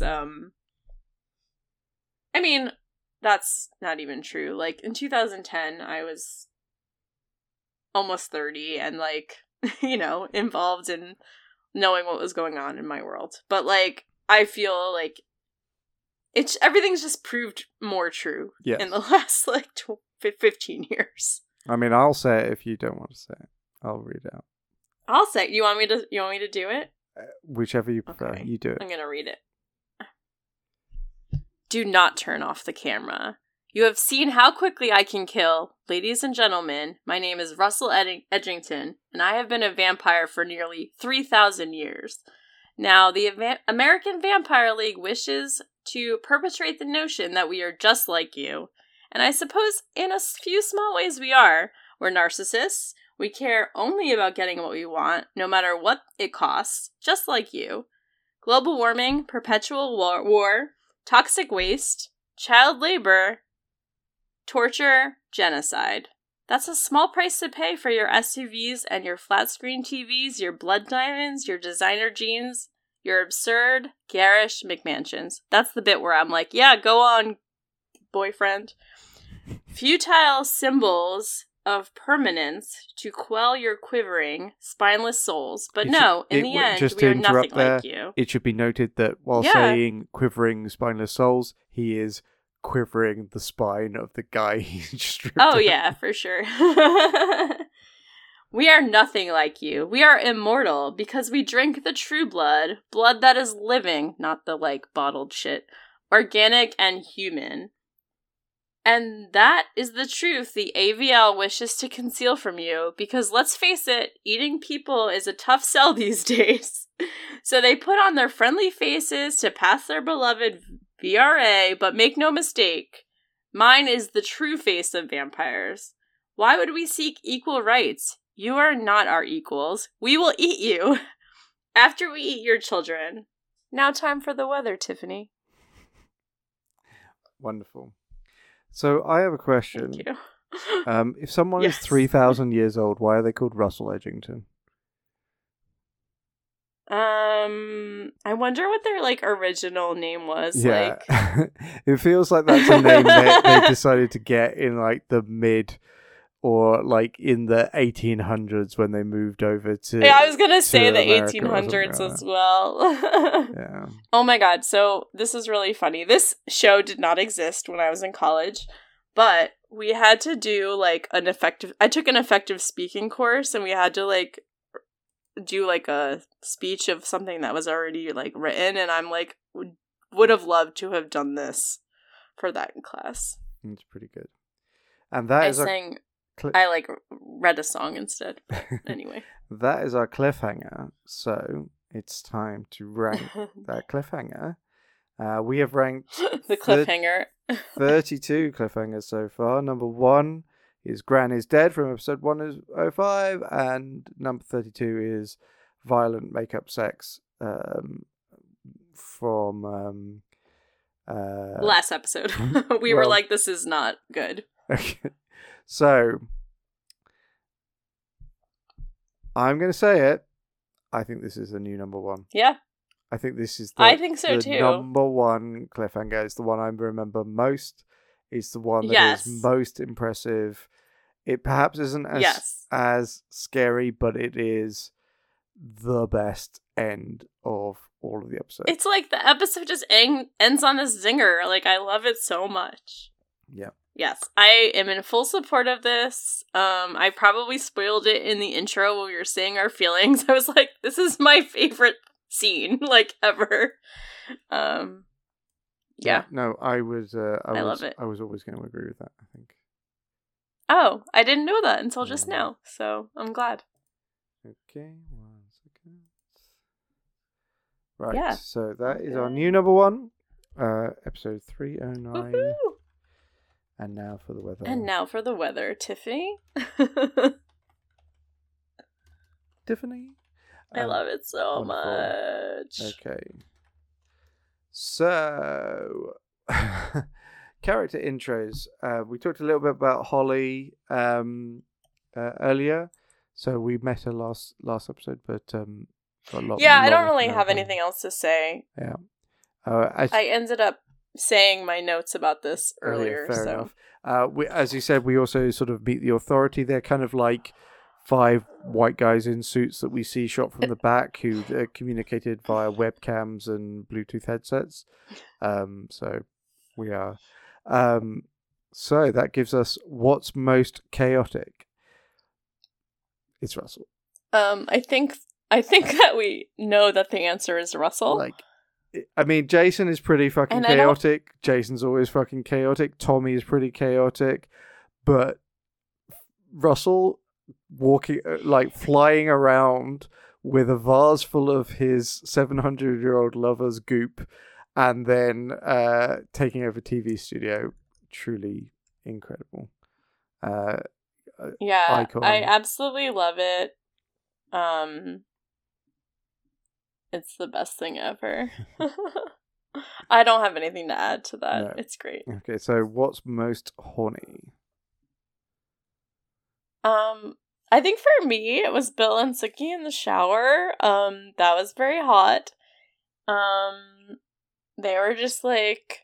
I mean, that's not even true. Like, in 2010 I was almost 30 and, like, you know, involved in knowing what was going on in my world. But, like, I feel like everything's just proved more true in the last, like, 15 years. I mean, I'll say it if you don't want to say it. I'll read it out. I'll say it. You want me to do it? Whichever you prefer. Okay. You do it. I'm going to read it. Do not turn off the camera. You have seen how quickly I can kill. Ladies and gentlemen, my name is Russell Edgington, and I have been a vampire for nearly 3,000 years. Now, the American Vampire League wishes to perpetrate the notion that we are just like you. And I suppose in a few small ways we are. We're narcissists. We care only about getting what we want, no matter what it costs, just like you. Global warming, perpetual war, toxic waste, child labor, torture, genocide. That's a small price to pay for your SUVs and your flat-screen TVs, your blood diamonds, your designer jeans, your absurd, garish McMansions. That's the bit where I'm like, yeah, go on, boyfriend. Futile symbols of permanence to quell your quivering, spineless souls. But in the end, we are nothing like you. It should be noted that while saying quivering, spineless souls, he is quivering the spine of the guy he stripped out. Yeah, for sure. We are nothing like you. We are immortal because we drink the true blood that is living, not the, like, bottled shit, organic and human. And that is the truth the AVL wishes to conceal from you, because let's face it, eating people is a tough sell these days. So they put on their friendly faces to pass their beloved VRA, but make no mistake, mine is the true face of vampires. Why would we seek equal rights? You are not our equals. We will eat you after we eat your children. Now time for the weather, Tiffany. Wonderful. So I have a question. Thank you. If someone is 3,000 years old, why are they called Russell Edgington? I wonder what their, like, original name was. Yeah. Like, it feels like that's a name they decided to get in, like, the mid or, like, in the 1800s when they moved over to... Yeah, I was gonna say the America 1800s as well. Yeah. Oh my god, so this is really funny. This show did not exist when I was in college, but we had to do, like, I took an effective speaking course, and we had to, like, do, like, a speech of something that was already, like, written, and I'm like, would have loved to have done this for that class. It's pretty good. And that I, like, read a song instead. Anyway. That is our cliffhanger. So it's time to rank that cliffhanger. We have ranked the cliffhanger. 32 cliffhangers so far. Number 1 is Gran is Dead from episode 105, and number 32 is Violent Makeup Sex from last episode. We were like, this is not good. Okay. So I'm going to say it. I think this is the new number 1. Yeah. I think this is I think so too. Number 1 cliffhanger. It's the one I remember most. is the one that Yes. is most impressive. It perhaps isn't as scary, but it is the best end of all of the episodes. It's like the episode just ends on a zinger. Like, I love it so much. Yeah. Yes, I am in full support of this. I probably spoiled it in the intro when we were saying our feelings. I was like, this is my favorite scene, like, ever. Yeah. No, I love it. I was always going to agree with that, I think. Oh, I didn't know that until just now, so I'm glad. Okay, 1 second. Right, Yeah. so that is our new number 1, episode 309. Woohoo! And now for the weather. And now for the weather, Tiffany. Tiffany? I love it so wonderful. much. Okay. So, character intros. We talked a little bit about Holly earlier. So we met her last episode, but got a lot. Yeah, I don't really have anything else to say. Yeah. I ended up saying my notes about this earlier. Fair enough. As you said, we also sort of meet the authority. They're kind of like 5 white guys in suits that we see shot from the back who communicated via webcams and Bluetooth headsets. So we are. So that gives us what's most chaotic. It's Russell. I think that we know that the answer is Russell. Like, I mean, Jason is pretty fucking chaotic. Jason's always fucking chaotic. Tommy is pretty chaotic. But Russell walking, like, flying around with a vase full of his 700-year-old lover's goop and then taking over TV studio, truly incredible. Yeah, icon. I absolutely love it. It's the best thing ever. I don't have anything to add to that. No. It's great. Okay, so what's most horny? I think for me, it was Bill and Sookie in the shower. That was very hot. They were just like,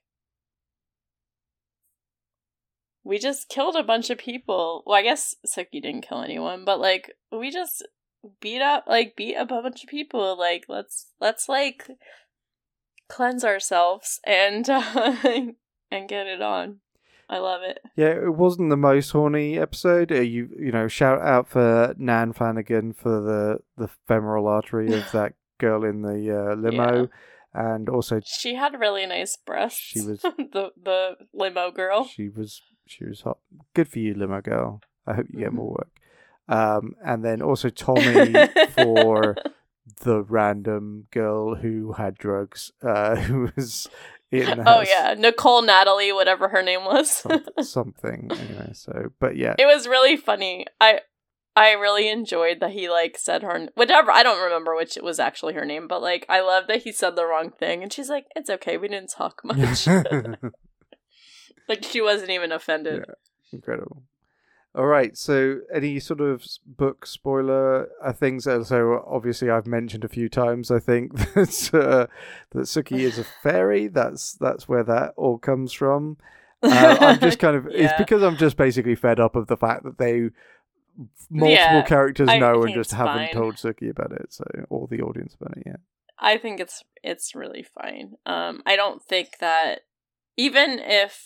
we just killed a bunch of people. Well, I guess Sookie didn't kill anyone, but like, we just beat a bunch of people. Like, let's like cleanse ourselves and get it on. I love it. Yeah, it wasn't the most horny episode. You know, shout out for Nan Flanagan for the femoral artery of that girl in the limo, and also she had really nice breasts. She was the limo girl. She was hot. Good for you, limo girl. I hope you get more work. And then also Tommy for the random girl who had drugs, who was in the house. Oh yeah, Nicole Natalie, whatever her name was. something. Anyway, so but yeah, it was really funny. I really enjoyed that he like said her whatever. I don't remember which it was actually her name, but like I love that he said the wrong thing, and she's like, "It's okay, we didn't talk much." Like she wasn't even offended. Yeah, incredible. All right, so any sort of book spoiler things? So obviously I've mentioned a few times, I think, that Sookie is a fairy. That's where that all comes from. I'm just kind of... It's because I'm just basically fed up of the fact that multiple characters know and just haven't told Sookie about it, so or the audience about it yet. I think it's really fine. I don't think that... Even if...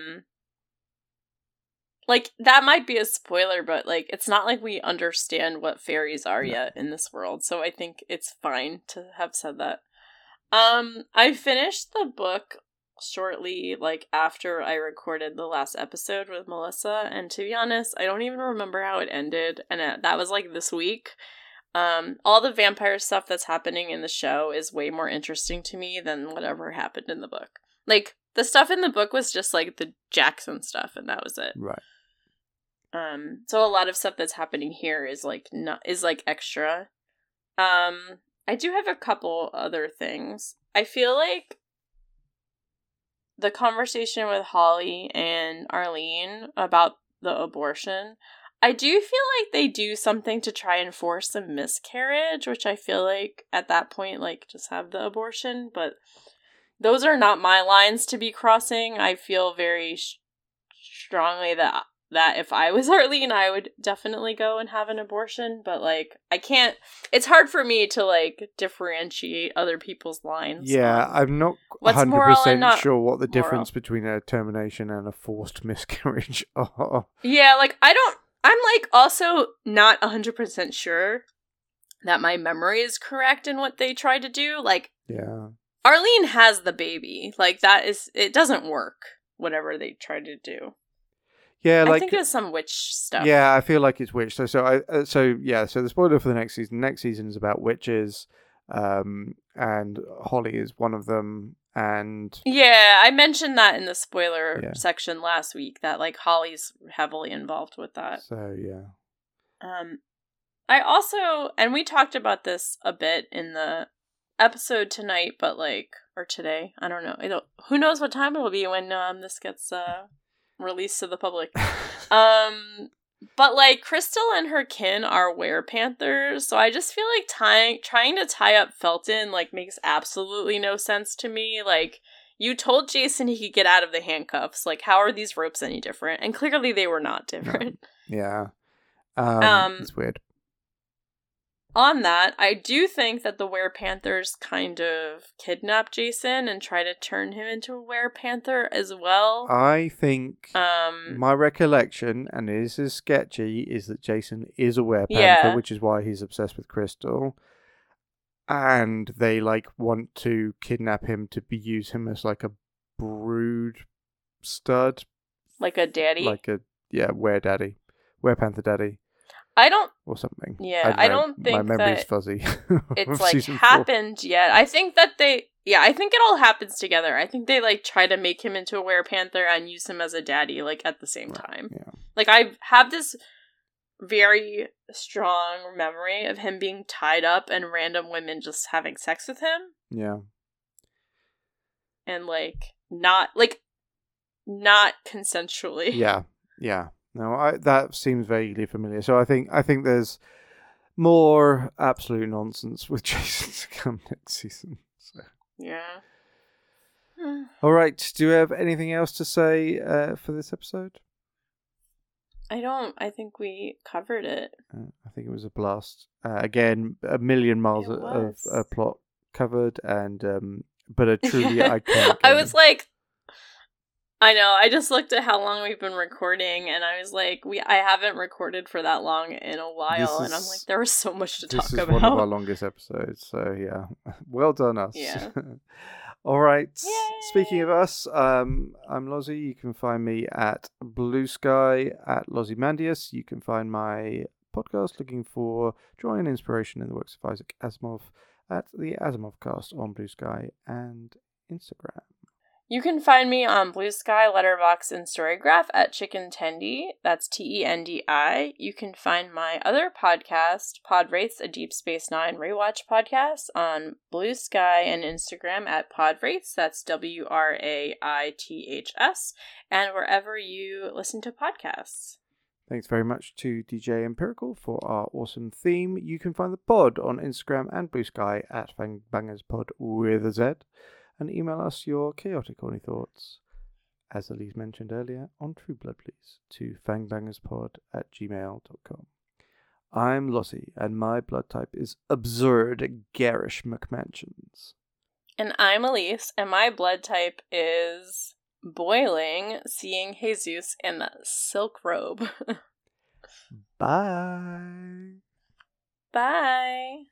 like, that might be a spoiler, but, like, it's not like we understand what fairies are yet in this world, so I think it's fine to have said that. I finished the book shortly, like, after I recorded the last episode with Melissa, and to be honest, I don't even remember how it ended, and that was, like, this week. All the vampire stuff that's happening in the show is way more interesting to me than whatever happened in the book. Like, the stuff in the book was just, like, the Jackson stuff, and that was it. Right. So a lot of stuff that's happening here is, like, extra. I do have a couple other things. I feel like the conversation with Holly and Arlene about the abortion, I do feel like they do something to try and force a miscarriage, which I feel like, at that point, like, just have the abortion, but... Those are not my lines to be crossing. I feel very strongly that if I was Arlene, I would definitely go and have an abortion, but like I can't. It's hard for me to like differentiate other people's lines. Yeah, I'm not what's 100% moral and not sure what the moral. difference between a termination and a forced miscarriage are. Yeah, like I'm like also not 100% sure that my memory is correct in what they tried to do. Like, Yeah. Arlene has the baby. Like, it doesn't work, whatever they tried to do. Yeah, like I think it was some witch stuff. Yeah, I feel like it's witch. So the spoiler for the next season. Next season is about witches, and Holly is one of them. And yeah, I mentioned that in the spoiler Yeah. section last week that like Holly's heavily involved with that. So yeah, I also, and we talked about this a bit in the episode tonight, but like, or today, I don't know. Who knows what time it'll be when this gets released to the public. But like Crystal and her kin are werepanthers, so I just feel like trying to tie up Felton like makes absolutely no sense to me. Like, you told Jason he could get out of the handcuffs. Like, how are these ropes any different? And clearly they were not different. yeah. It's weird. On that, I do think that the werepanthers kind of kidnap Jason and try to turn him into a werepanther as well. I think my recollection, and this is sketchy, is that Jason is a werepanther, which is why he's obsessed with Crystal. And they like want to kidnap him to use him as like a brood stud, like a daddy, werepanther daddy. I don't, or something. Yeah, I don't think my memory's that fuzzy. It's like happened yet. I think that I think it all happens together. I think they like try to make him into a werepanther and use him as a daddy like at the same time. Yeah. Like, I have this very strong memory of him being tied up and random women just having sex with him. Yeah. And not consensually. Yeah. Yeah. No, that seems vaguely familiar. So I think there's more absolute nonsense with Jason to come next season. So. Yeah. All right. Do you have anything else to say for this episode? I don't. I think we covered it. I think it was a blast. Again, a million miles of plot covered, and but a truly iconic. I was like, I know. I just looked at how long we've been recording, and I was like, I haven't recorded for that long in a while, and I'm like, there was so much to talk about. This is one of our longest episodes, so yeah, well done us. Yeah. All right. Yay! Speaking of us, I'm Lozzie. You can find me at Blue Sky at Lozimandius. You can find my podcast looking for joy and inspiration in the works of Isaac Asimov at the Asimov Cast on Blue Sky and Instagram. You can find me on Blue Sky, Letterboxd, and Storygraph at Chicken Tendi. That's TENDI. You can find my other podcast, Pod Wraiths, a Deep Space Nine rewatch podcast, on Blue Sky and Instagram at Pod Wraiths. That's WRAITHS, and wherever you listen to podcasts. Thanks very much to DJ Empirical for our awesome theme. You can find the pod on Instagram and Blue Sky at FangbangersPod with a Z. And email us your chaotic horny thoughts, as Elise mentioned earlier, on True Blood Please, to fangbangerspod@gmail.com. I'm Lossie, and my blood type is absurd garish McMansions. And I'm Elise, and my blood type is boiling, seeing Jesus in the silk robe. Bye. Bye.